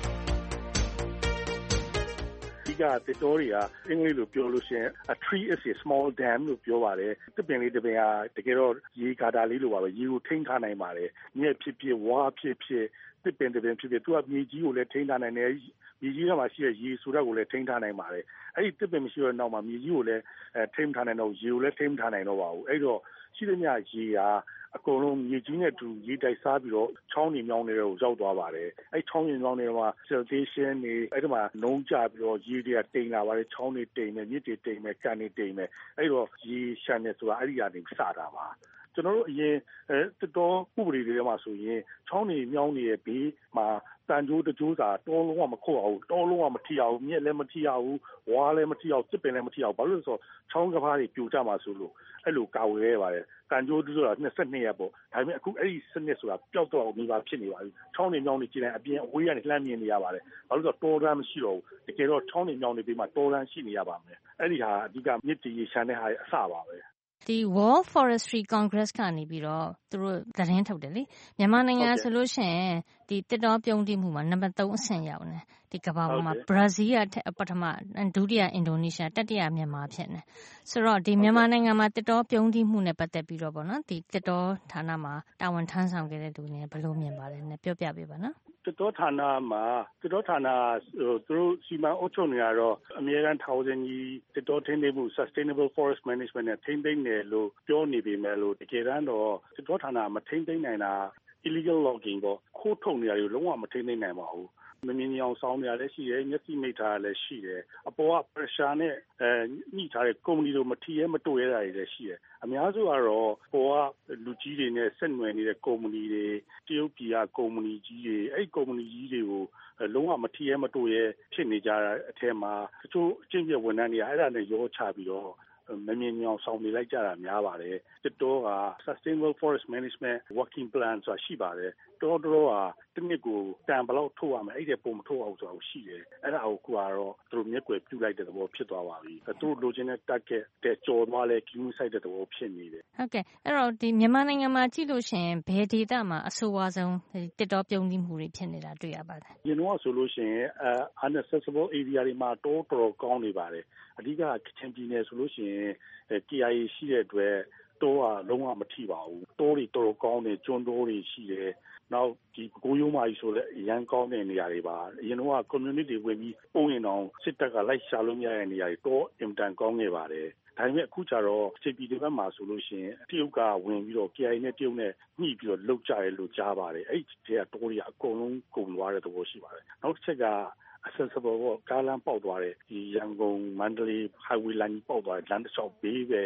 [SPEAKER 21] ကတစ်တောတွေကအင်္ဂလိပ်လိုပြောလို့ရှိရင် a tree is a small dam လို့ပြောပါတယ်တစ်ပင်လေးတစ်ပင်ကတကယ်တော့ရေကာတာလေးလိုပါပဲရေကိုထိန်းထားနိုင်ပါတယ်မြက်ဖြစ်ဖြစ်ဝါဖြစ်ဖြစ်တစ်ပင်တစ်ပင်ဖြစ်ဖြစ်သူကမြေကြီးကိုလည်းထိန်းထားနိုင်တယ်မြေကြီးထဲမှာရှိတဲ့ရေဆိုတဲ့ကိုလည်းထိန်းထားနိုင်ပါတယ်အဲ့ဒီတစ်ပင်မရှိတဲ့နောက်မှာမြေကြီးကိုလည်းထိန်းထားနိုင်တော့ရေကိုလည်းထိန်းထားနိုင်တော့ပါဘူးအဲ့တော့ရှိသမျှရေကအကုန်လုံးမြေကြီးနဲ့တူရေတိုက်စားပြီးတော့ချောင်းတွေမြောင်းတွေကိုရောက်သွားပါတယ်အဲ့ချောင်းတွေမြောင်းတွေမှာ siltation တွေအဲ့ဒီမှာနှုံးကျပြီးတော့ရေတွေကတိမ်လာပါတယ်ချောင်းတွေတိမ်မယ်မြစ်တွေတိမ်မယ်ကန်တွေတိမ်မယ်အဲ့တော့ရေရှမ်းနေဆိုတာအဲ့ဒီကနေစတာပါကျွန်တော်တို့အရင်တစ်တောဥပဒေတွေထဲမှာဆိုရင်ချောင်းတွေမြောင်းတွေရဲ့ဘေးမှာတန်ကြိုးတကြိုးစာတောလုံးဝမခုတ်အောင်တောလုံးဝမထိအောင်မြက်လည်းမထိအောင်ဝါလည်းမထိအောင်စစ်ပင်လည်းမထိအောင်ဘာလို့လဲဆိုတော့ချောင်းကဘာတွေပြိုကျမှာဆိုလို့အဲ့လိုကာဝယ်ရပါတယ်တန်ကြိုးဆိုတာ22ရက်ပေါ့ဒါပေမဲ့အခုအဲ့ဒီစနစ်ဆိုတာပျောက်တော့နေပါဖြစ်နေပါပြီချောင်းတွေမြောင်းတွေကျင်းအပြင်အဝေးကနေလှမ်းမြင်နေရပါတယ်ဘာလို့ဆိုတော့တောတန်းမရှိတော့ဘူးတကယ်တော့ချောင်းတွေမြောင်းတွေပြီးမှတောတန်းရှိနေရပါမယ်အဲ့ဒီဟာအဓိကမြစ်တီရေရှမ်းတဲ့ဟာအစပါပဲ
[SPEAKER 20] ဒီ World Forestry Congress ကနေပြီးတော့သူတို့သတင်းထုတ်တယ်လေမြန်မာနိုင်ငံဆိုလို့ရှိရင်ဒီတစ်တောပြုံးတီးမှုမှာနံပါတ်3အဆင့်ရောက်နေဒီကမ္ဘာပေါ်မှာဘရာဇီးကပထမဒုတိယအင်ဒိုနီးရှားတတိယမြန်မာဖြစ်နေဆိုတော့ဒီမြန်မာနိုင်ငံမှာတစ်တောပြုံးတီးမှုနဲ့ပတ်သက်ပြီးတော့ပေါ့နော်ဒီတစ်တောဌာနမှာတာဝန်ထမ်းဆောင်ခဲ့တဲ့သူတွေဘယ်လိုမြင်ပါလဲနဲ့ပြောပြပေးပါနော်
[SPEAKER 21] တစ်တောဌာနမှာတစ်တောဌာနသူတို့စီမံအုပ်ချုပ်နေရတော့အမြဲတမ်းထောင်စင်ကြီးတစ်တောထိန်းသိမ်းမှု sustainable forest management နဲ့ထိန်းသိမ်းတယ်လို့ပြောနေပေမဲ့လို့တကယ်တမ်းတော့တစ်တောဌာနမထိန်းသိမ်းနိုင်တာ illegal logging ပေါ့ခိုးထုတ်နေရတယ်လုံးဝမထိန်းသိမ်းနိုင်ပါဘူးမမြင်အောင်စောင်းနေရလည်းရှိတယ်မျက်စိမိတ်ထားရလည်းရှိတယ်အပေါ်က pressure နဲ့ညှိထားတဲ့ company တို့မထီရဲမတွေ့ရတာတွေလည်းရှိတယ်အများစုကတော့ပေါ်ကလူကြီးတွေနဲ့ဆက်နွယ်နေတဲ့ company တွေတရုတ်ပြည်က company ကြီးတွေအဲ့ company ကြီးတွေကိုလုံးဝမထီရဲမတွေ့ရဖြစ်နေကြတဲ့အထက်မှာတချို့အကျင့်ပြဝန်ထမ်းတွေကအဲ့ဒါနဲ့ရောချပြီးတော့မမြင်အောင်ဆောင်နေလိုက်ကြတာများပါတယ်တစ်တောက sustainable forest management working plan ဆိုတာရှိပါတယ်တောကတစ်နှစ်ကိုတန်ဘယ်လောက်ထုတ်ရမလဲအဲ့ဒီပုံမထုတ်အောင်ဆိုတာရှိတယ်အဲ့ဒါကိုကတော့သူတို့မျက်ကွယ်ပြုလိုက်တဲ့သဘောဖြစ်သွားပါပြီသူတို့လိုချင်တဲ့ target တဲ့ကြော်သွားလဲကျူးဆိုင်တဲ့သဘောဖြစ်နေတယ်
[SPEAKER 20] ဟုတ်ကဲ့အဲ့တော့ဒီမြန်မာနိုင်ငံမှာကြည့်လို့ရှိရင်ဘယ်ဒေသမှာအဆိုးဝါးဆုံးတစ်တောပြုံးတီးမှုတွေဖြစ်နေတာတွေ့ရပါလဲ
[SPEAKER 21] ဒီတော့ဆိုလို့ရှိရင်unaccessible area တွေမှာတောတော်ကောင်းနေပါတယ်အဓိကကချင်ပြည်နယ်ဆိုလို့ရှိရင်KIA ရှိတဲ့အတွက်တောကလုံးဝမထိပါဘူးတောတွေတော်တော်ကောင်းတယ်ကျွန်းတောတွေရှိတယ်နောက်ဒီကိုရိုးမာကြီးဆိုလည်းအရန်ကောင်းတဲ့နေရာတွေပါအရင်တော့ community ဝင်ပြီးပုံရင်အောင်စစ်တပ်ကလိုက်ရှာလို့မရတဲ့နေရာတွေတောအင်တန်ကောင်းနေပါတယ်ဒါပေမဲ့အခုကျတော့စစ်ပြည်တွေဘက်မှာဆိုလို့ရှိရင်တရုတ်ကဝင်ပြီးတော့ KIA နဲ့တရုတ်နဲ့ညှိပြီးတော့လှုပ်ကြရဲလို့ကြားပါတယ်အဲ့ဒီကတောတွေအကုန်လုံးကုန်သွားတဲ့သဘောရှိပါတယ်နောက်တစ်ချက်ကaccessible ကားလမ်းပေါက်သွားတဲ့ဒီရန်ကုန်မန္တလေး highway line ပေါက်သွားတဲ့လမ်းတစ်လျှောက်ဘေးပဲ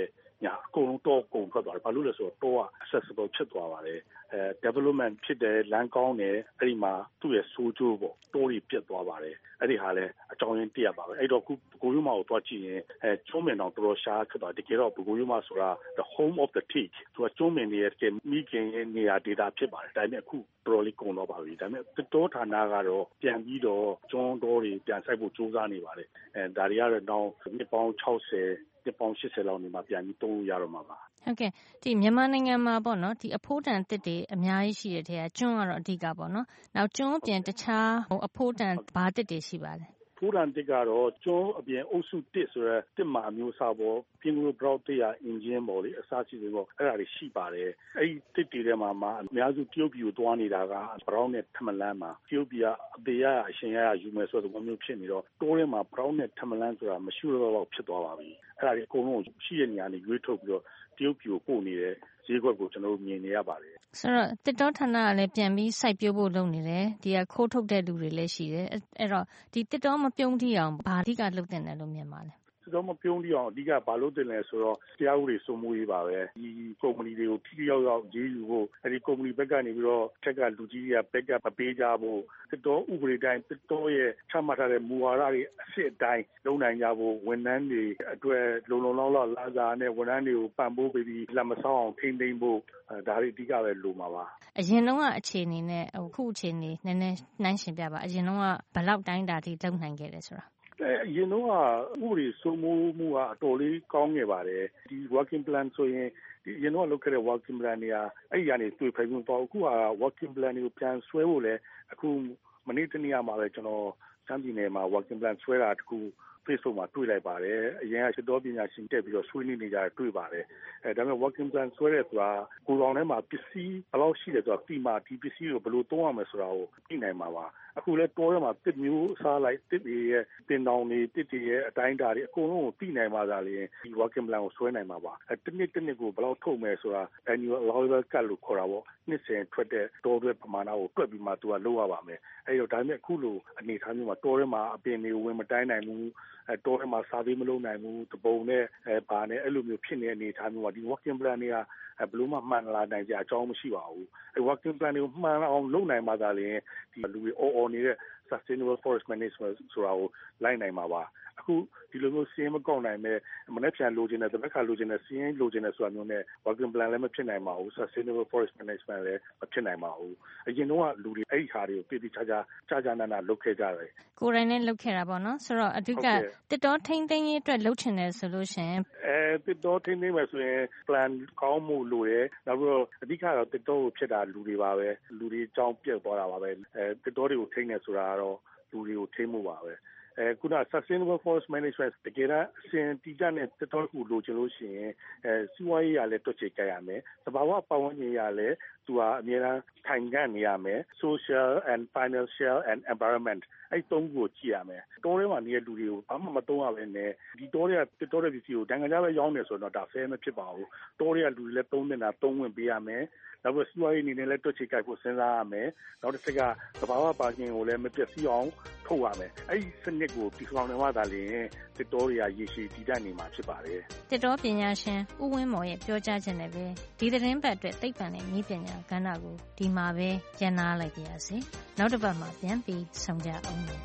[SPEAKER 21] ညာအကုန်လုံးတော့ကုန်ထွက်သွားတယ်ဘာလို့လဲဆိုတော့ accessible ဖြစ်သွားပါတယ်development ဖြစ်တယ်လမ်းကောင်းတယ်အဲ့ဒီမှာသူ့ရဲ့ဆိုးကျိုးပေါ့တိုးတွေပြတ်သွားပါတယ်အဲ့ဒီဟာလဲအကြောင်းရင်းတရပါပဲအဲ့တော့ခုဘကိုရိုးမကိုတွားကြည့်ရင်ကျုံးမင်တော်တော်ရှားဖြစ်သွားတကယ်တော့ဘကိုရိုးမဆိုတာ the home of the teak သူကကျုံးမင်ရဲ့မိခင်ရဲ့နေရာ data ဖြစ်ပါတယ်ဒါပေမဲ့အခုတော်လေးကုန်တော့ပါပြီဒါပေမဲ့တောဌာနကတော့ပြန်ပြီးတော့ကျွန်းတော်တွေပြန်ဆိုင်ဖို့စူးစမ်းနေပါတယ်ဒါတွေကတော့နောက်နှစ်ပေါင်း60နှစ်ပေါင်း80လောက်နေမှာပြန်ပြီးသုံးလို့ရတော့မှာပါ
[SPEAKER 20] ဟုတ်ကဲ့ဒီမြန်မာနိုင်ငံမှာပေါ့နော်ဒီအဖိုးတန်တစ်တွေအများကြီးရှိတဲ့ထဲကကျွန်းကတော့အဓိကပေါ့နော်နောက်ကျွန်းအပြင်တခြားအဖိုးတန်ဘာတစ်တွေရှိပါလဲ
[SPEAKER 21] ဖိုးတန်တစ်ကတော့ကျွန်းအပြင်အုပ်စုတစ်ဆိုရဲတစ်မှာအမျိုးအစားပေါ့ပြင်းလို့ဘရော့တစ်ရအင်ဂျင်ပေါ့လေအစားရှိတယ်ပေါ့အဲ့ဒါတွေရှိပါတယ်အဲ့ဒီတစ်တွေထဲမှာအများစုတရုတ်ပြည်ကိုတွားနေတာကဘရောင်းနဲ့ထမလန်းမှာတရုတ်ပြည်ကအသေးရအရှင်ရယူမယ်ဆိုတဲ့မျိုးဖြစ်နေတော့တိုးထဲမှာဘရောင်းနဲ့ထမလန်းဆိုတာမရှိတော့ဖြစ်သွားပါပြီအဲ့ဒါတွေအကုန်လုံးရှိတဲ့နေရာနေရွေးထုတ်ပြီးတော့တရုတ်ပြည်ကိုပို့နေတဲ့ဈေးကွက်ကိုကျွန်တော်တို့မြင်နေရပါတယ်
[SPEAKER 20] ဆိုတော့တစ်တောဌာနကလည်းပြန်ပြီးစိုက်ပျိုးဖို့လုပ်နေတယ်ဒီကခိုးထုတ်တဲ့လူတွေလည်းရှိတယ်အဲ့တော့ဒီတစ်တောမပြုံးထီအောင်ဘာအဓိကလုပ်တင်တယ်လို့မြင်ပါလဲ
[SPEAKER 21] တော့မပြုံးတိအောင်အဓိကဘာလို့တင်လဲဆိုတော့တရားဥပဒေစိုးမိုးရေးပါပဲဒီကုမ္ပဏီတွေကိုထိရောက်ရောက်ရေးယူဖို့အဲဒီကုမ္ပဏီဘက်ကနေပြီးတော့ထက်ကလူကြီးတွေကဘက်ကမပေးကြဖို့တစ်တော်ဥပဒေတိုင်းတစ်တော်ရဲ့ချမှတ်ထားတဲ့မူဝါဒတွေအစစ်အတိုင်းလုပ်နိုင်ကြဖို့ဝန်ထမ်းတွေအတွက်လုံလောက်လာစားနဲ့ဝန်ထမ်းတွေကိုပံ့ပိုးပေးပြီးလက်မဆောင်အောင်ထိန်းသိမ်းဖို့ဒါတွေအဓိကပဲလိုမှာပါ
[SPEAKER 20] အရင်တုန်းကအခြေအနေနဲ့အခုအခြေအနေနည်းနည်းနှိုင်းယှဉ်ပြပါအရင်တုန်းကဘယ်လောက်တိုင်းတာထိလုပ်နိုင်ခဲ့လဲဆိုတာ
[SPEAKER 21] အရင်တော့ဥပဒေစိုးမိုးမှုကအတော်လေးကောင်းခဲ့ပါတယ်ဒီ working plan ဆိုရင်ဒီအရင်တော့လုပ်ခဲ့တဲ့ working plan တွေကအဲ့ဒီကနေတွေ့ဖိုင်ပြီးတော့အခုက working plan တွေကိုပြန်ဆွဲဖို့လဲအခုမနေ့တနေ့မှာပဲကျွန်တော်စမ်းပြည်နယ်မှာ working plan ဆွဲတာတခု Facebook မှာတွေ့လိုက်ပါတယ်အရင်ကစစ်တော်ပညာရှင်တက်ပြီးတော့ဆွေးနွေးနေကြတယ်တွေ့ပါတယ်ဒါပေမဲ့ working plan ဆွဲတဲ့ဆိုတာကိုယ်တော်ထဲမှာပစ္စည်းဘယ်လောက်ရှိတယ်ဆိုတာပြီးမှဒီပစ္စည်းကိုဘယ်လိုသုံးရမလဲဆိုတာကိုသိနိုင်မှာပါအခုလဲတောထဲမှာတစ်မျိုးအစားလိုက်တစ်တွေရဲ့တင်တောင်တွေတစ်တွေရဲ့အတိုင်းဓာတ်တွေအကုန်လုံးကိုသိနိုင်ပါသာလေဒီ working plan ကိုဆွဲနိုင်မှာပါတစ်နှစ်ကိုဘယ်လောက်ထုတ်မယ်ဆိုတာ annual allowable cut လို့ခေါ်တာပေါ့နှစ်စဉ်ထွက်တဲ့တောတွေပမာဏကိုတွက်ပြီးမှသူကလုပ်ရပါမယ်အဲ့တော့ဒါပေမဲ့အခုလိုအနေအထားမျိုးမှာတောထဲမှာအပင်တွေဝင်မတိုင်းနိုင်ဘူးတောထဲမှာစားပြီးမလုပ်နိုင်ဘူးတပုံနဲ့ဘာနဲ့အဲ့လိုမျိုးဖြစ်နေတဲ့အနေအထားမျိုးမှာဒီ working plan တွေကဘလို့မှမှန်လာနိုင်ကြအကြောင်းမရှိပါဘူးအဲ့ working plan တွေကိုမှန်အောင်လုပ်နိုင်ပါသာလေဒီလူတွေအော်နေတဲ့ sustainable forest management ဆိုတာကိုလိုက်နိုင်မှာပါအခုဒီလိုမျိုးစီးရင်မကောက်နိုင်မဲ့မနေ့ပြန်လိုချင်တဲ့တစ်ခါလိုချင်တဲ့စီးရင်လိုချင်တဲ့ဆိုတာမျိုးနဲ့ working plan လည်းမဖြစ်နိုင်ပါဘူး sustainable forest management လည်းမဖြစ်နိုင်ပါဘူးအရင်တော့လူတွေအဲ့ဒီဟာတွေကိုတည်ခြားနာလုပ်ခဲ့ကြတယ်
[SPEAKER 20] ကိုယ်တိုင်နဲ့လုပ်ခဲ့တာပေါ့နော်ဆိုတော့အဓိကတစ်တော်ထိန်းသိမ်းရေးအတွက်လုပ်ချင်တယ်ဆိုလို့ရှင်
[SPEAKER 21] တစ်တော်ထိန်းသိမ်းမယ်ဆိုရင် plan ကောင်းမှုလိုတယ်နောက်ပြီးတော့အဓိကတော့တစ်တော်ကိုဖြစ်တာလူတွေပါပဲလူတွေအကြောင်းပြတ်သွားတာပါပဲတစ်တော်တွေကိုထိန်းနေဆိုတာကတော့လူတွေကိုထိန်းမှုပါပဲခုန sustainable forest management တကယ်တော့အစဉ်တည်ကြတဲ့တစ်တော်ကိုလိုချင်လို့ရှိရင်စီးပွားရေးရလည်းတွက်ချေကြရမယ်သဘာဝပတ်ဝန်းကျင်ရလည်းသူကအများအားထိုင်ခံ့နေရမယ် social and financial and environment အဲ့သုံးခုကိုကြည့်ရမယ်တောထဲမှာနေတဲ့လူတွေကိုဘာမှမသုံးရဘဲနဲ့ဒီတောထဲကတောတဲ့ပစ္စည်းကိုတန်ခါးကြပဲရောင်းနေဆိုတော့ဒါ fair မဖြစ်ပါဘူးတောထဲကလူတွေလည်းသုံးနေတာသုံးဝင်ပေးရမယ်နောက်ပြီးစီးပွားရေးအနေနဲ့လည်းတွက်ချေကြိုက်ဖို့စဉ်းစားရမယ်နောက်တစ်ချက်ကသဘာဝပတ်ဝန်းကျင်ကိုလည်းမပျက်စီးအောင်ထုတ်ရမယ်အဲ့ဒီစနစ်ကိုဒီကောင်တွေမှသာလျှင်တစ်တော်တွေကရေရှည်တည်တတ်နေမှာဖြစ်ပါတယ်
[SPEAKER 20] တစ်တော်ပညာရှင်ဦးဝင်းမော်ရဲ့ပြောကြားချက်နဲ့ပဲဒီသတင်းပတ်အတွက်သိပ္ပံနဲ့နည်းပညာကဏ္ဍကိုဒီမှာပဲကျန်နာလိုက်ပါရစေနောက်တစ်ပတ်မှာပြန်ပြီးဆုံကြအောင်နော်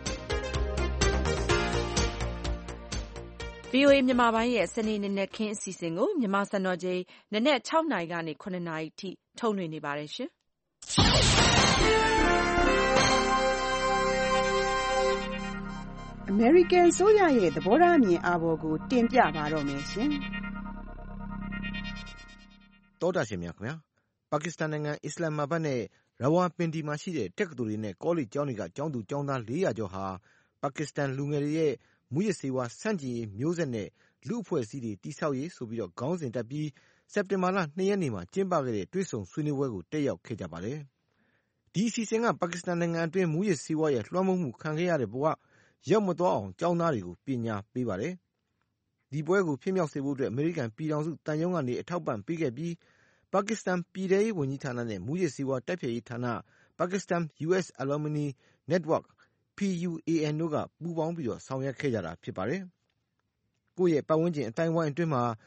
[SPEAKER 5] VOA မြန်မာပိုင်းရဲ့စနေနေ့ခင်းအစီအစဉ်ကိုမြန်မာစံတော်ချိန်နနက်6နာရီကနေ9နာရီထိထုတ်လွှင့်နေပါတယ်ရှင်
[SPEAKER 17] ။ American ဆိုရရဲ့သဘောထားအမြင်အာဘော်ကိုတင်ပြပါတော့မယ်ရှင်
[SPEAKER 2] ။တောတာရှင်များခင်ဗျာပါကစ္စတန်နိုင်ငံအစ္စလာမာဘတ်နဲ့ရဝါပင်တီမှာရှိတဲ့တက္ကသိုလ်တွေနဲ့ကောလိပ်ကျောင်းတွေကကျောင်းသူကျောင်းသား400ကျော်ဟာပါကစ္စတန်လူငယ်တွေရဲ့မူရစ်ဆေးဝါးဆန့်ကျင်ရေးမျိုးဆက်နဲ့လူ့အဖွဲ့အစည်းတွေတည်ဆောက်ရေးဆိုပြီးခေါင်းစဉ်တပ်ပြီးစက်တင်ဘာလ2ရက်နေ့မှာကျင်းပခဲ့တဲ့တွေ့ဆုံဆွေးနွေးပွဲကိုတက်ရောက်ခဲ့ကြပါတယ်။ဒီအစီအစဉ်ကပါကစ္စတန်နိုင်ငံအတွင်းမူရစ်ဆေးဝါးရဲ့လွှမ်းမိုးမှုခံခဲ့ရတဲ့ဘဝရောက်မသွားအောင်ကျောင်းသားတွေကိုပညာပေးပါတယ်။ဒီပွဲကိုဖြစ်မြောက်စေဖို့အတွက်အမေရိကန်ပြည်ထောင်စုတန်ယုံကနေအထောက်ပံ့ပေးခဲ့ပြီးပါကစ္စတန်ပြည်ထဲရေးဝန်ကြီးဌာနနဲ့မူရစ်ဆေးဝါးတိုက်ဖျက်ရေးဌာန Pakistan US Alumni Network PUAN တို့ကပူးပေါင်းပြီးဆောင်ရွက်ခဲ့ကြတာဖြစ်ပါတယ်။ကိုယ့်ရဲ့ပတ်ဝန်းကျင်အတိုင်းဝိုင်းအတွင်းမှာ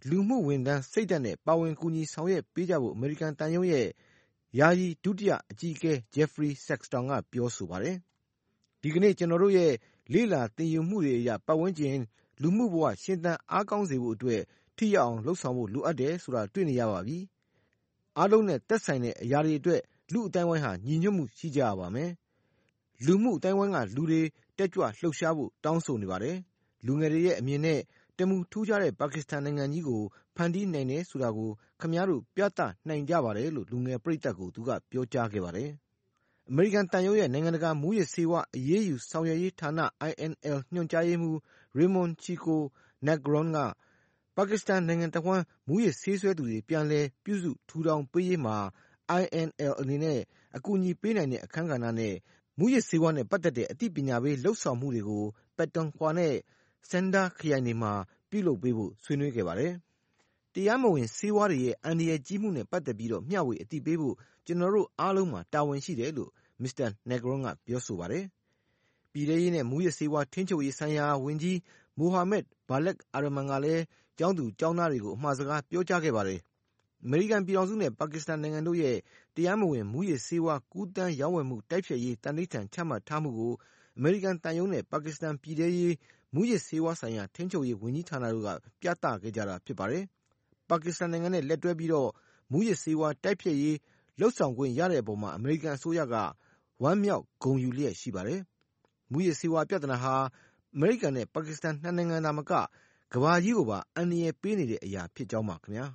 [SPEAKER 4] လူမှုဝန်ထမ်းစိတ်ဓာတ်နဲ့ပါဝင်ကူညီဆောင်ရွက်ပေးကြဖို့အမေရိကန်သံရုံးရဲ့ယာယီဒုတိယအကြီးအကဲ Jeffrey Sexton ကပြောဆိုပါတယ်။ဒီကနေ့ကျွန်တော်တို့ရဲ့လေ့လာသင်ယူမှုတွေအရပတ်ဝန်းကျင်လူမှုဘဝရှင်သန်အားကောင်းစေဖို့အတွက်ထိရောက်အောင်လှုပ်ဆောင်ဖို့လိုအပ်တယ်ဆိုတာတွေ့နေရပါပြီ။အားလုံးနဲ့သက်ဆိုင်တဲ့အရာတွေအတွက်လူအတိုင်းဝိုင်းဟာညီညွတ်မှုရှိကြရပါမယ်။လူမှုအတိုင်းဝိုင်းကလူတွေတက်ကြွလှုပ်ရှားဖို့တောင်းဆိုနေပါတယ်။လူငယ်တွေရဲ့အမြင်နဲ့တမူထူးခြားတဲ့ပါကစ္စတန်နိုင်ငံကြီးကိုဖန်တီးနိုင်တယ်ဆိုတာကိုခင်ဗျားတို့ပြသနိုင်ကြပါတယ်လို့လူငယ်ပရိသတ်ကိုသူကပြောကြားခဲ့ပါတယ်။အမေရိကန်တန်ရုံးရဲ့နိုင်ငံတကာမူရစ်ဆေးဝါးအရေးယူဆောင်ရွက်ရေးဌာန INL ညွှန်ကြားရေးမှူး Raymond Chico Negron ကပါကစ္စတန်နိုင်ငံတဝှမ်းမူရစ်ဆေးဆွဲသူတွေပြန်လည်ပြုစုထူထောင်ပေးရေးမှာ INL အနေနဲ့အကူအညီပေးနိုင်တဲ့အခန်းကဏ္ဍနဲ့မူရစ်ဆေးဝါးနဲ့ပတ်သက်တဲ့အသိပညာပေးလှုပ်ဆောင်မှုတွေကို Patonkhwa နဲ့ Sanda ခရိုင်တွေမှာပြုလုပ်ပေးဖို့ဆွေးနွေးခဲ့ပါတယ်။တရားမဝင်ဆေးဝါးတွေရဲ့အန္တရာယ်ကြီးမှုနဲ့ပတ်သက်ပြီးမျှဝေအသိပေးဖို့ကျွန်တော်တို့အားလုံးမှာတာဝန်ရှိတယ်လို့ Mr. Negron ကပြောဆိုပါတယ်။ပြည်ထရေးနဲ့မူရစ်ဆေးဝါးထိန်းချုပ်ရေးဆိုင်ရာဝန်ကြီး Mohammed Balak Arman ကလည်းကျောင်းသူကျောင်းသားတွေကိုအမှာစကားပြောကြားခဲ့ပါတယ်။အမေရိကန်ပြည်ထောင်စုနဲ့ပါကစ္စတန်နိုင်ငံတို့ရဲ့တရားမဝင်မူရစ်ဆေးဝါးကူးသန်းရောင်းဝယ်မှုတိုက်ဖျက်ရေးတန်ဋိဌာန်ချမှတ်ထားမှုကိုအမေရိကန်တန်ရုံးနဲ့ပါကစ္စတန်ပြည်ထရေးမူရစ်ဆေးဝါးဆိုင်ရာထိန်းချုပ်ရေးဝန်ကြီးဌာနတို့ကပြသခဲ့ကြတာဖြစ်ပါတယ်။ပါကစ္စတန်နိုင်ငံနဲ့လက်တွဲပြီးမူရစ်ဆေးဝါးတိုက်ဖျက်ရေးလှုပ်ဆောင်ခွင့်ရတဲ့အပေါ်မှာအမေရိကန်အစိုးရကဝမ်းမြောက်ဂုဏ်ယူလျက်ရှိပါတယ်။မူရစ်ဆေးဝါးပြဿနာဟာအမေရိကန်နဲ့ပါကစ္စတန်နှစ်နိုင်ငံသာမကကမ္ဘာကြီးကိုပါအန္တရာယ်ပေးနေတဲ့အရာဖြစ်ကြောင်းပါခင်ဗျာ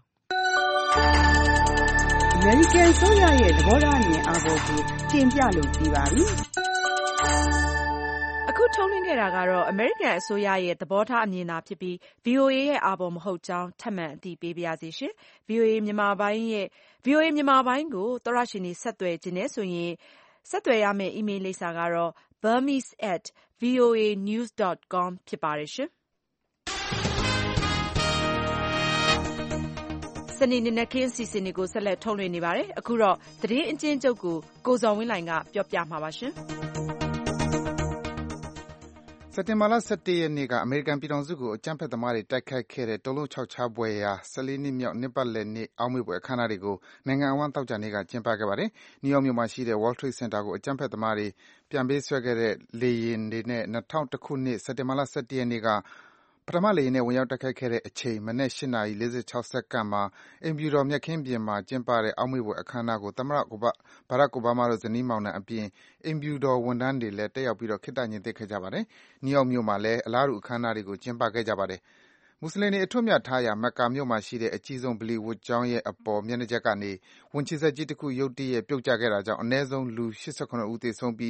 [SPEAKER 17] ။အမေရိကန်အစိုးရရဲ့သဘောထားအမြင်အာဘော်ကိုတင်ပြလို့ပြီးပါပြီ။
[SPEAKER 5] အခုထုတ်လွှင့်ခဲ့တာကတော့အမေရိကန်အစိုးရရဲ့သဘောထားအမြင်သာဖြစ်ပြီး VOA ရဲ့အာဘော်မဟုတ်ကြောင်းထပ်မံအသိပေးပါရစေရှင်။ VOA မြန်မာပိုင်းကိုသောတရှင်တွေဆက်သွယ်ခြင်းနဲ့ဆိုရင်ဆက်သွယ်ရမယ့် email လိပ်စာကတော့ burmese@voanews.com ဖြစ်ပါတယ်ရှင်။စနေနေ့နက်ခင်းအစီအစဉ်တွေကိုဆက်လက်ထုတ်လွှင့်နေပါတယ်။အခုတော့သတင်းအကျဉ်းချုပ်ကိုကိုဇော်ဝင်းလှိုင်ကပြောပြမှာပါရှင်။
[SPEAKER 2] စက်တင်ဘာလ 17 ရက်နေ့ကအမေရိကန်ပြည်ထောင်စုကိုအကြမ်းဖက်သမားတွေတိုက်ခိုက်ခဲ့တဲ့တုန်လှုပ်ခြောက်ခြားဖွယ်ရာ14နှစ်မြောက်နှစ်ပတ်လည်နေ့အောက်မေ့ဖွယ်အခမ်းအနားတွေကိုနိုင်ငံအဝှမ်းသောကြာနေ့ကကျင်းပခဲ့ပါတယ်။ နယူးယောက်မြို့မှာရှိတဲ့ World Trade Center ကိုအကြမ်းဖက်သမားတွေပြန်ပေးဆွဲခဲ့တဲ့လေယာဉ်တွေနဲ့2001ခုနှစ်စက်တင်ဘာလ 17 ရက်နေ့ကပထမလေယာဉ်နဲ့ဝင်ရောက်တိုက်ခိုက်ခဲ့တဲ့အချိန်မနက် 8:46 စက္ကန့်မှာအိမ်ဖြူတော်မြက်ခင်းပြင်မှာကျင်းပတဲ့အောက်မေ့ဖွယ်အခမ်းအနားကိုသမ္မတ Barack Obama တို့ဇနီးမောင်နှံအပြင်အိမ်ဖြူတော်ဝန်ထမ်းတွေလည်းတက်ရောက်ပြီးခေတ္တငြိမ်သက်ခဲ့ကြပါတယ်။ နယူးယောက်မြို့မှာလည်းအလားတူအခမ်းအနားတွေကိုကျင်းပခဲ့ကြပါတယ်။မွတ်ဆလင်တွေအထွတ်အမြတ်ထားရာမက္ကာမြို့မှာရှိတဲ့အကြီးဆုံးဗလီဝတ်ကျောင်းရဲ့အပေါ်မျက်နှာကျက်ကနေဝင်ခြည်စက်ကြီးတခုရုတ်တရက်ပြုတ်ကျခဲ့တာကြောင့်အနည်းဆုံးလူ87ဦးသေဆုံးပြီး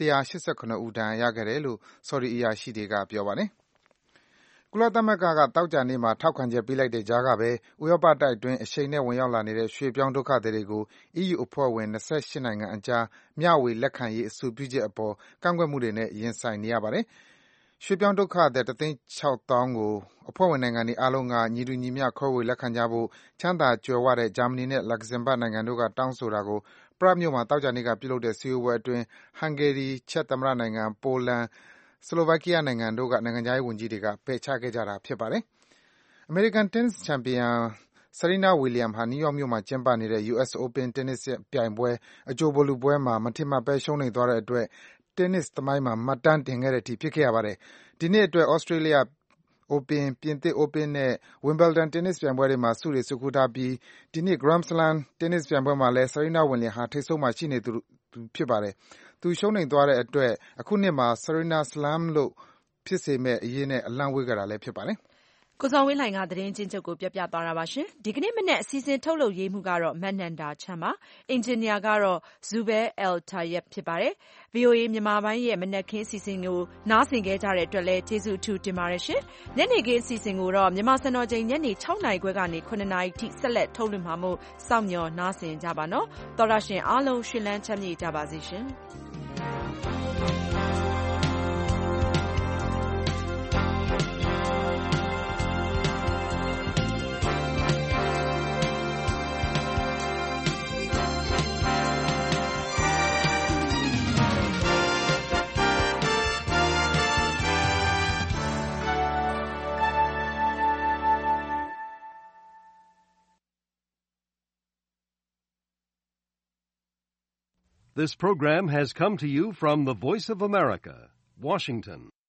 [SPEAKER 2] 189ဦးဒဏ်ရာရခဲ့တယ်လို့ဆော်ဒီအရာရှိတွေကပြောပါတယ်။ကုလသမဂ္ဂကသောကြာနေ့မှာထောက်ခံချက်ပေးလိုက်တဲ့ကြားကပဲဥရောပတိုက်အတွင်းအရှိန်နဲ့ဝင်ရောက်လာနေတဲ့ရွှေ့ပြောင်းဒုက္ခသည်တွေကို EU အဖွဲ့ဝင်28နိုင်ငံအကြားမျှဝေလက်ခံရေးအဆိုပြုချက်အပေါ်ကန့်ကွက်မှုတွေနဲ့ရင်ဆိုင်နေရပါတယ်။ရွှေ့ပြောင်းဒုက္ခသည် 160,000 ကိုအဖွဲ့ဝင်နိုင်ငံတွေအားလုံးကညီတူညီမျှခွဲဝေလက်ခံကြဖို့ချမ်းသာကြွယ်ဝတဲ့ဂျာမနီနဲ့ Luxembourg နိုင်ငံတို့ကတောင်းဆိုတာကို Prague မြို့မှာသောကြာနေ့ကပြုလုပ်တဲ့စည်းဝေးပွဲအတွင်း Hungary, ချက်သမ္မတနိုင်ငံ၊ ပိုလန်၊ Slovakia နိုင်ငံတို့ကနိုင်ငံခြားရေးဝန်ကြီးတွေကပယ်ချခဲ့ကြတာဖြစ်ပါတယ်။ အမေရိကန်တင်းနစ်ချန်ပီယံ Serena Williams ဟာ နယူးယောက်မြို့မှာကျင်းပနေတဲ့ US Open တင်းနစ်ပြိုင်ပွဲအကြိုဗိုလ်လုပွဲမှာမထင်မှတ်ဘဲရှုံးနိမ့်သွားတဲ့အတွက်တင်းနစ်သမိုင်းမှာမှတ်တမ်းတင်ခဲ့တဲ့အထိဖြစ်ခဲ့ရပါတယ်။ဒီနှစ်အတွက် Australia Open, ပြင်သစ် Open နဲ့ Wimbledon တင်းနစ်ပြိုင်ပွဲတွေမှာဆုတွေဆွတ်ခူးထားပြီးဒီနှစ် Grand Slam တင်းနစ်ပြိုင်ပွဲမှာလည်း Serena Williams ဟာထိပ်ဆုံးမှာရှိနေသူဖြစ်ပါတယ်။သူရှုံးနိမ့်သွားတဲ့အတွက်အခုနှစ်မှာ Serena Slam လို့ဖြစ်စေမယ့်အရေးနဲ့အလှမ်းဝေးခဲ့တာလည်းဖြစ်ပါတယ်။
[SPEAKER 5] ကိုဇော်ဝင်းလှိုင်ကသတင်းအကျဉ်းချုပ်ကိုပြောပြသွားတာပါရှင်။ဒီကနေ့မနက်အစီအစဉ်ထုတ်လုပ်ရေးမှုကတော့မနန္ဒာချမ်းပါ။အင်ဂျင်နီယာကတော့ Zubair Al Tayeb ဖြစ်ပါတယ်။ VOA မြန်မာပိုင်းရဲ့မနက်ခင်းအစီအစဉ်ကိုနားဆင်ခဲ့ကြတဲ့အတွက်လည်းကျေးဇူးအထူးတင်ပါတယ်ရှင်။ညနေခင်းအစီအစဉ်ကိုတော့မြန်မာစံတော်ချိန်ညနေ 6 နာရီခွဲကနေ 9 နာရီထိဆက်လက်ထုတ်လွှင့်မှာမို့စောင့်မျှော်နားဆင်ကြပါနော်။သောတရှင်အားလုံးရှင်လန်းချမ်းမြေ့ကြပါစေရှင်။
[SPEAKER 7] This program has come to you from the Voice of America, Washington.